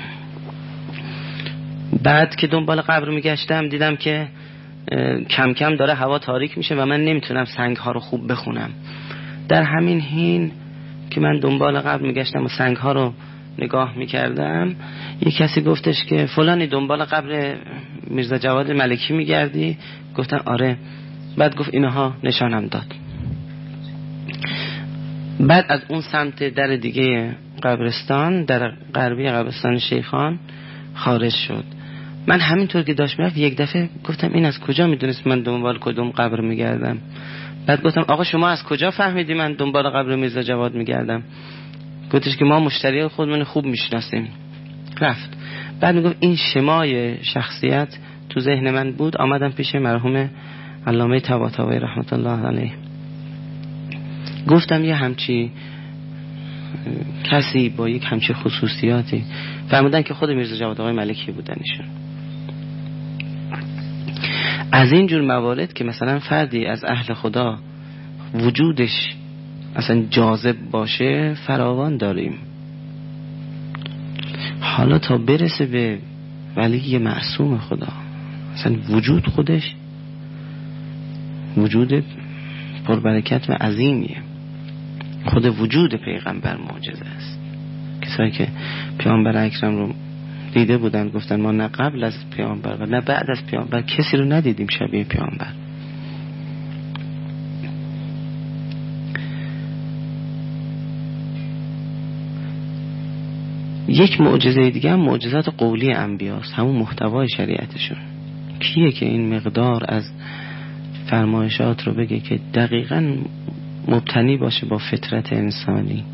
بعد که دنبال قبر میگشتم دیدم که کم کم داره هوا تاریک میشه و من نمیتونم سنگ ها رو خوب بخونم. در همین حین که من دنبال قبر میگشتم و سنگ ها رو نگاه میکردم، یک کسی گفتش که فلانی دنبال قبر میرزا جواد ملکی میگردی؟ گفتم آره. بعد گفت اینها نشانم داد. بعد از اون سمت در دیگه قبرستان، در غربی قبرستان شیخان خارج شد. من همینطور که داشت میرفت یک دفعه گفتم این از کجا میدونست من دنبال کدوم قبر میگردم؟ بعد گفتم آقا شما از کجا فهمیدی من دنبال قبر میرزا جواد میگردم؟ گفتش که ما مشتری خودمون خوب میشناسیم. رفت. بعد میگم این شمای شخصیت تو ذهن من بود. آمدم پیش مرحوم علامه طباطبایی رحمت الله علیه، گفتم یه همچی کسی با یک همچی خصوصیاتی، فرمودن که خود میرزا جواد آقای ملکی بودن ایشون. از این جور موارد که مثلا فردی از اهل خدا وجودش اصلا جاذب باشه فراوان داریم. حالا تا برسه به ولی معصوم خدا، اصلا وجود خودش وجود پربرکت و عظیمیه. خود وجود پیغمبر معجزه است. کسایی که پیامبر اکرم رو دیده بودن گفتن ما نه قبل از پیامبر و نه بعد از پیامبر کسی رو ندیدیم شبیه پیامبر. یک معجزه دیگه هم معجزات قولی انبیاست، همون محتوای شریعتشون. کیه که این مقدار از فرمایشات رو بگه که دقیقاً مبتنی باشه با فطرت انسانی؟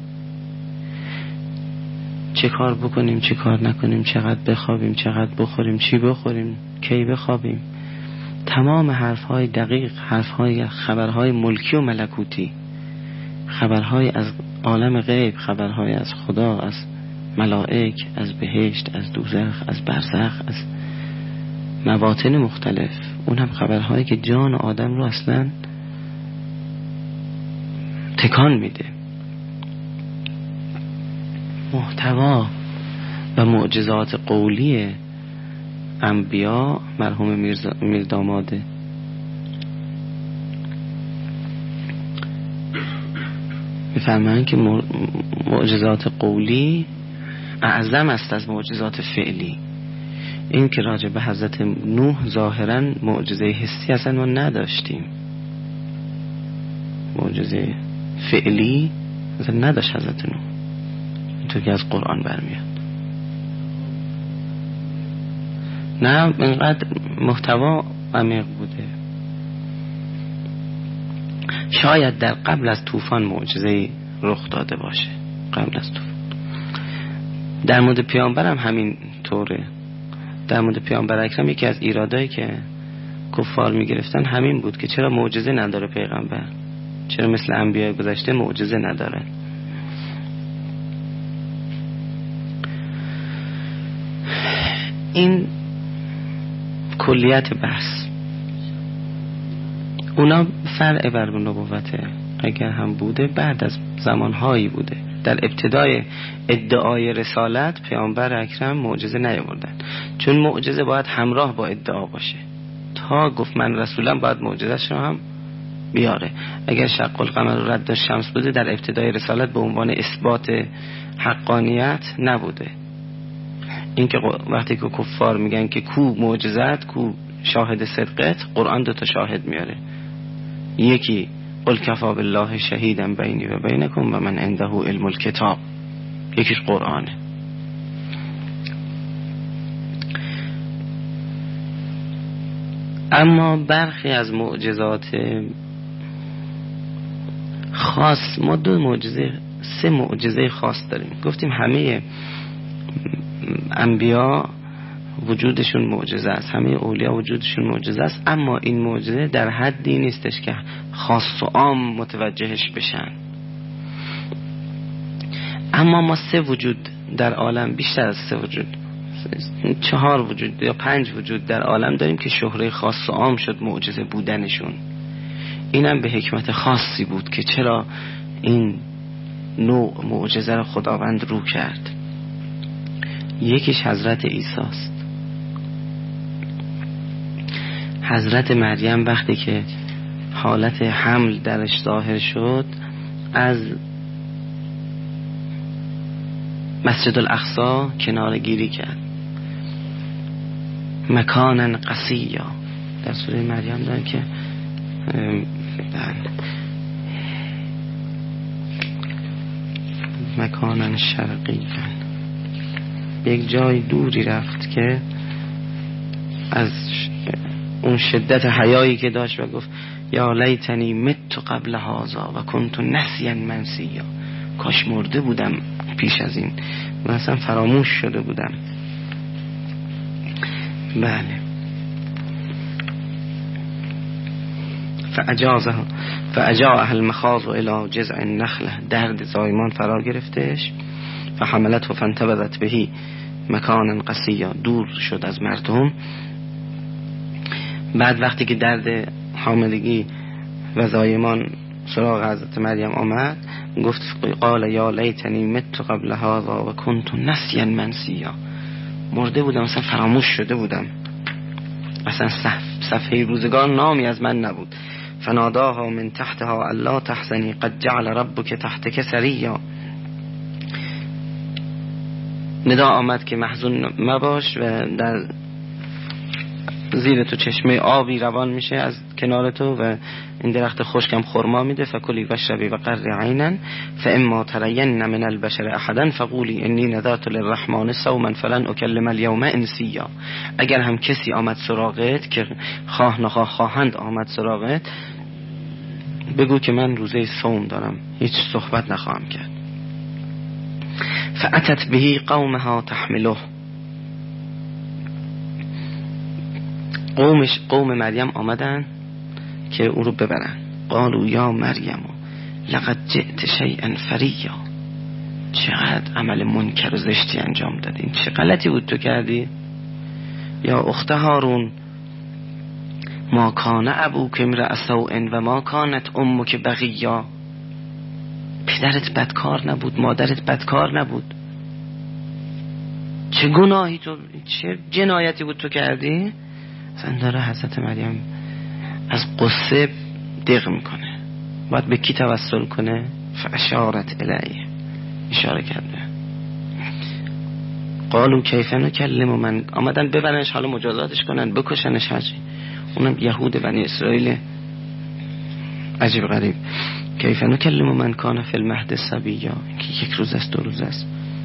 چه کار بکنیم، چه کار نکنیم، چقدر بخوابیم، چقدر بخوریم، چی بخوریم، کی بخوابیم. تمام حرفهای دقیق، حرفهای خبرهای ملکی و ملکوتی، خبرهای از عالم غیب، خبرهای از خدا، از ملائک، از بهشت، از دوزخ، از برزخ، از مواطن مختلف. اون هم خبرهایی که جان آدم رو اصلا تکان میده. محتوا و معجزات قولی انبیا مرحوم میرزا میرداماده. میفرمایند که معجزات قولی اعظم است از معجزات فعلی. این که راجع به حضرت نوح ظاهرا معجزه حسی اصلا ما نداشتیم، معجزه فعلی اصلا نداشت حضرت نوح، اینطور که از قرآن برمیاد. نه اینقدر محتوا عمیق بوده. شاید در قبل از طوفان معجزه رخ داده باشه، قبل از طوفان. در مورد پیامبر هم همین طوره. در مورد پیامبر اکرم یکی از ایرادایی که کفار میگرفتن همین بود که چرا معجزه نداره پیغمبر، چرا مثل انبیاء گذشته معجزه نداره. این کلیت بحث. اونا فرع بر نبوته، اگر هم بوده بعد از زمانهایی بوده. در ابتدای ادعای رسالت پیامبر اکرم معجزه نیاوردن، چون معجزه باید همراه با ادعا باشه. تا گفت من رسولم باید معجزه‌اش رو هم بیاره. اگر شق القمر و رد الشمس بوده در ابتدای رسالت به عنوان اثبات حقانیت نبوده. این که وقتی که کفار میگن که کو معجزت، کو شاهد صدقت، قرآن دو تا شاهد میاره. یکی قل کفا بالله شهیدا بینی و بینکم و من عنده علم الکتاب، یکیش قرآنه. اما برخی از معجزات خاص، ما دو معجزه سه معجزه خاص داریم. گفتیم همه انبیا وجودشون معجزه است، همه اولیا وجودشون معجزه است، اما این معجزه در حدی نیستش که خاص و عام متوجهش بشن. اما ما سه وجود در عالم، بیشتر از سه وجود، چهار وجود یا پنج وجود در عالم داریم که شهره خاص و عام شد معجزه بودنشون. اینم به حکمت خاصی بود که چرا این نوع معجزه رو خداوند رو کرد. یکیش حضرت عیسی است. حضرت مریم وقتی که حالت حمل درش ظاهر شد، از مسجد الاقصی کناره گیری کرد، مکانا قصیا. در سوره مریم داره که مکانا شرقیا، به یک جای دوری رفت که از اون شدت حیایی که داشت و گفت یا لیتنی مت قبل هذا و کنت نسیا منسیا، کاش مرده بودم پیش از این و اصلا فراموش شده بودم. بله. فاجازها فاجاء المخاض الى جذع النخله، درد زایمان فرا گرفتش. فحملته فانتبذت بهی مکانا قصیا، دور شد از مردم. بعد وقتی که درد حاملگی و زایمان سراغ حضرت مریم آمد گفت قال یا لیتنی مت قبل هذا و کنت نسیا منسیا، مرده بودم اصلا فراموش شده بودم، اصلا صف صفحه روزگار نامی از من نبود. فناداها من تحتها الا تحزنی قد جعل ربک تحتک سریا، ندا آمد که محزون مباش و در زیر تو چشمه آبی روان میشه از کنار تو و این درخت خشکم خرما میده. فکلی واشربی و قرری عینا فاما ترین من البشر احدا فقولی انی نذرت للرحمن صوما فلن اکلم اليوم انسیا، اگر هم کسی آمد سراغت که خواه نخواه خواهند آمد سراغت، بگو که من روزه صوم دارم، هیچ صحبت نخواهم کرد. فاتت به قومها تحمله، قومش قوم مریم آمدن که او رو ببرن. قالوا یا مریم لقد جئت شیئا فریا، چقدر عمل منکر و زشتی انجام دادین، چه غلطی بود تو کردی. یا اخت هارون ما کان ابوک امرأ سوء و ما کانت امک بغیا، پدرت بدکار نبود، مادرت بدکار نبود، چه گناهی تو، چه جنایتی بود تو کردی. اصلا داره حضرت مریم از قصه دق میکنه. باید به کی توسل کنه؟ فاشارت الیه، اشاره کرده. قالوا کیف نکلم من، آمدن ببرنش، حالا مجازاتش کنن، بکشنش، هرچی. اونم یهود بنی اسرائیل عجیب غریب. کیف نکلم من کان فی المهد صبیا، که یک روز است دو روز است.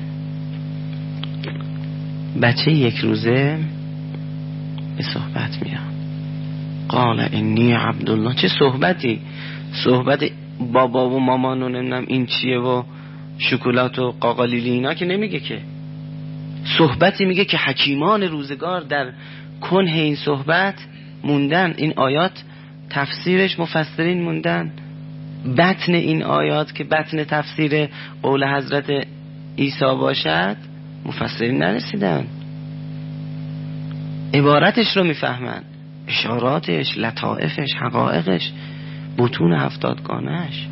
بچه یک روزه به صحبت میاد. قال انی عبدالله، چه صحبتی، صحبت بابا و مامان و نمیدونم این چیه و شکلات و قاقالیلی اینا که نمیگه، که صحبتی میگه که حکیمان روزگار در کنه این صحبت موندن. این آیات تفسیرش مفسرین موندن، بطن این آیات که بطن تفسیر قول حضرت عیسی باشد مفسرین نرسیدن، عبارتش رو میفهمن، اشاراتش، لطائفش، حقائقش، بطون هفتادگانش.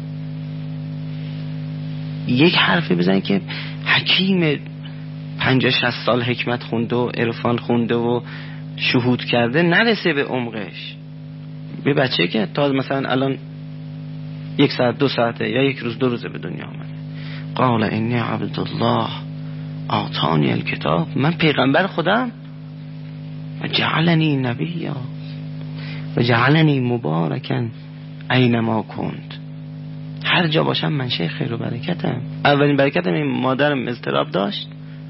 یک حرفی بزن که حکیم پنجاه شصت سال حکمت خونده و عرفان خونده و شهود کرده نرسه به عمقش. به بچه که تا مثلا الان یک ساعت دو ساعته یا یک روز دو روزه به دنیا آمده. قال انی عبدالله آتانی الکتاب، من پیغمبر خودم، و جعلنی نبیا و جعلنی مبارکا اینما کند، هر جا باشم منشه خیر و برکتم. اولین برکتم این مادرم اضطراب داشت،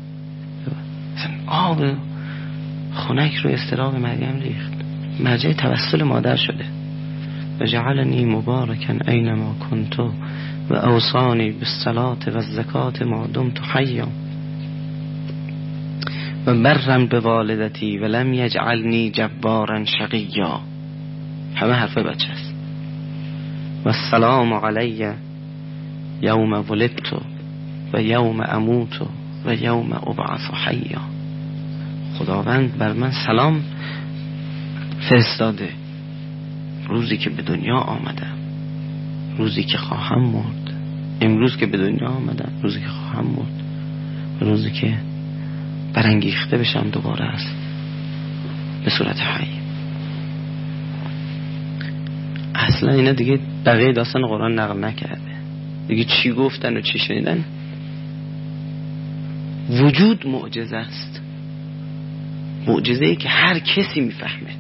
آب خنک رو اضطراب مریم ریخت، مرجع توسل مادر شده. و جعلنی مبارکا اینما کنت و اوصانی بالصلاة و الزکاة ما دمت حیا و برم به والدتی و لم یجعلنی جبارا شقیا. همه حرف بچه است. و السلام علی یوم ولدت و یوم اموت و یوم ابعث حیا، خداوند بر من سلام فرستاده روزی که به دنیا آمدم، روزی که خواهم مرد، امروز که به دنیا آمدم، روزی که خواهم مرد، روزی که برانگیخته بشم دوباره است به صورت حی. اصلا اینا دیگه بقیه داستان قرآن نقل نکرده، دیگه چی گفتن و چی شنیدن. وجود معجزه است، معجزه ای که هر کسی میفهمه.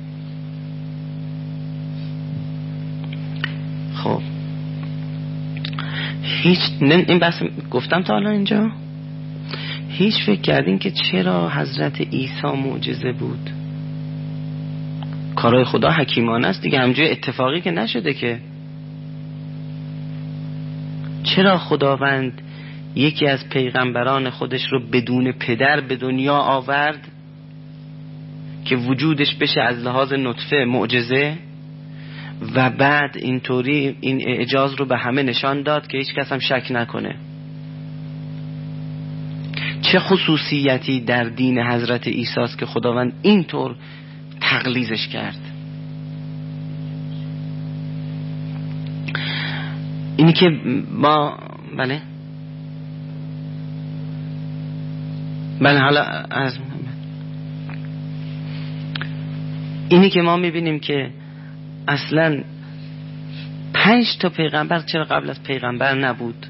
خب هیچ این بحث گفتم تا حالا اینجا، هیچ فکر کردین که چرا حضرت عیسی معجزه بود؟ کارهای خدا حکیمانه است دیگه، همجوری اتفاقی که نشده که. چرا خداوند یکی از پیغمبران خودش رو بدون پدر به دنیا آورد که وجودش بشه از لحاظ نطفه معجزه، و بعد اینطوری این اعجاز رو به همه نشان داد که هیچ کس هم شک نکنه؟ چه خصوصیتی در دین حضرت عیسی است که خداوند اینطور تقلیزش کرد؟ اینی که ما بله بله حالا از اینی که ما میبینیم که اصلا پنج تا پیغمبر چرا قبل از پیغمبر نبود؟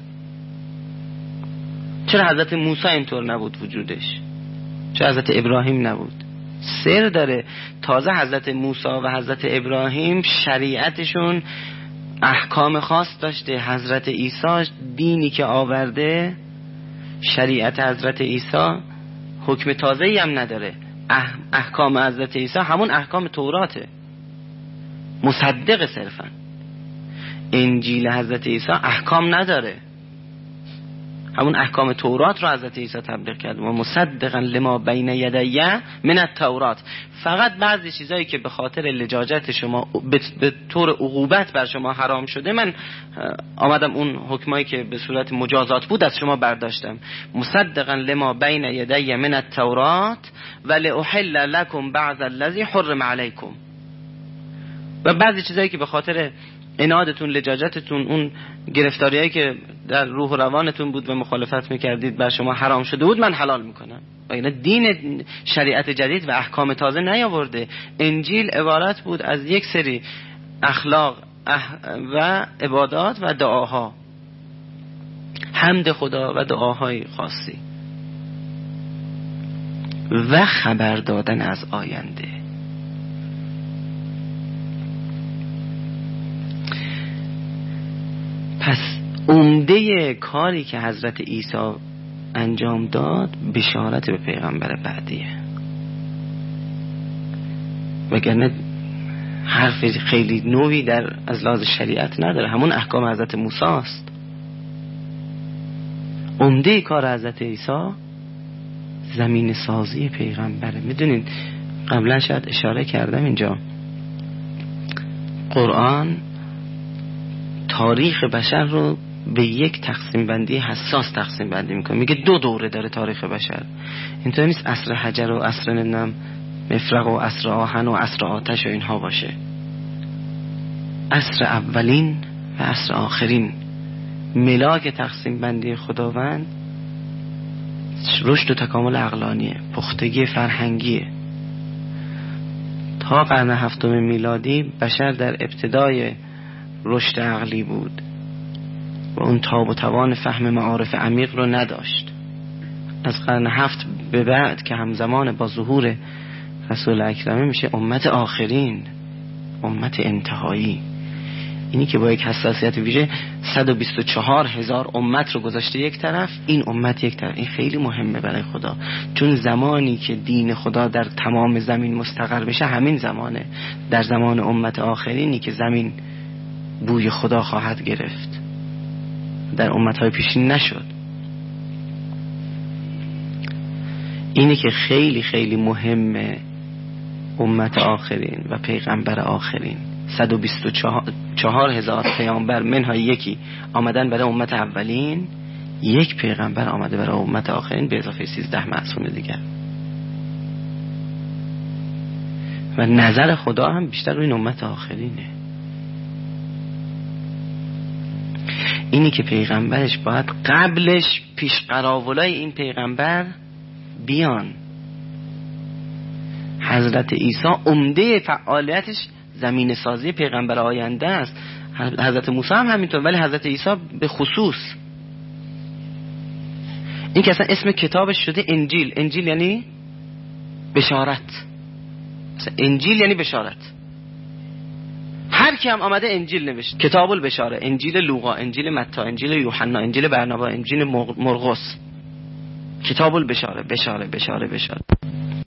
چرا حضرت موسی اینطور نبود وجودش؟ چرا حضرت ابراهیم نبود؟ سر داره. تازه حضرت موسی و حضرت ابراهیم شریعتشون احکام خاص داشته. حضرت عیسی دینی که آورده، شریعت حضرت عیسی حکم تازه‌ای هم نداره. احکام حضرت عیسی همون احکام توراته، مصدق صرفا. انجیل حضرت عیسی احکام نداره، همون احکام تورات رو حضرت عیسی تبلیغ کرد و مصدقا لما بین یدیه من التورات. فقط بعضی چیزایی که به خاطر لجاجت شما به طور عقوبت بر شما حرام شده، من آمدم اون حکمایی که به صورت مجازات بود از شما برداشتم. مصدقا لما بین یدیه من التورات ولأحل لكم بعض الذی حرم علیکم. و بعضی چیزایی که به خاطر عنادتون، لجاجتتون، اون گرفتاریایی که در روح و روانتون بود و مخالفت میکردید بر شما حرام شده بود، من حلال میکنم. و اینا دین شریعت جدید و احکام تازه نیاورده. انجیل عبارت بود از یک سری اخلاق و عبادات و دعاها، حمد خدا و دعاهای خاصی و خبر دادن از آینده. پس عمده کاری که حضرت عیسی انجام داد بشارت به پیغمبر بعدیه، وگرنه حرف خیلی نوی در از لحاظ شریعت نداره، همون احکام حضرت موسی است. عمده کار حضرت عیسی زمین سازی پیغمبره. میدونین قبلا شاید اشاره کردم اینجا، قرآن تاریخ بشر رو به یک تقسیم بندی حساس تقسیم بندی میکنه. میگه دو دوره داره تاریخ بشر. اینطور نیست عصر حجر و عصر نم مفرق و عصر آهن و عصر آتش و اینها باشه. عصر اولین و عصر آخرین ملاک تقسیم بندی خداوند رشد و تکامل عقلانیه، پختگی فرهنگیه. تا قرن هفتم میلادی بشر در ابتدای رشد عقلی بود و اون تاب و توان فهم معارف عمیق رو نداشت. از قرن هفت به بعد که همزمان با ظهور رسول اکرمه میشه امت آخرین، امت انتهایی. اینی که با یک حساسیت ویژه صد و بیست و چهار هزار امت رو گذاشته یک طرف، این امت یک طرف. این خیلی مهمه برای خدا، چون زمانی که دین خدا در تمام زمین مستقر بشه همین زمانه، در زمان امت آخرینی که زمین بوی خدا خواهد گرفت. در امتهای پیشین نشد. اینی که خیلی خیلی مهمه، امت آخرین و پیغمبر آخرین. صد و بیست و چهار هزار پیامبر منها یکی آمدن برای امت اولین، یک پیغمبر آمده برای امت آخرین به اضافه سیزده معصوم دیگر. و نظر خدا هم بیشتر روی این امت آخرینه. اینی که پیغمبرش باید قبلش پیش قراولای این پیغمبر بیان. حضرت عیسی عمده فعالیتش زمین سازی پیغمبر آینده است. حضرت موسی هم همینطور، ولی حضرت عیسی به خصوص. این که اصلا اسم کتابش شده انجیل. انجیل یعنی بشارت. انجیل یعنی بشارت. هر کی هم آمده انجیل نوشت. کتاب البشاره، انجیل لوقا، انجیل متی، انجیل یوحنا، انجیل برنابا، انجیل مرقس. کتاب البشاره، بشاره بشاره بشاره.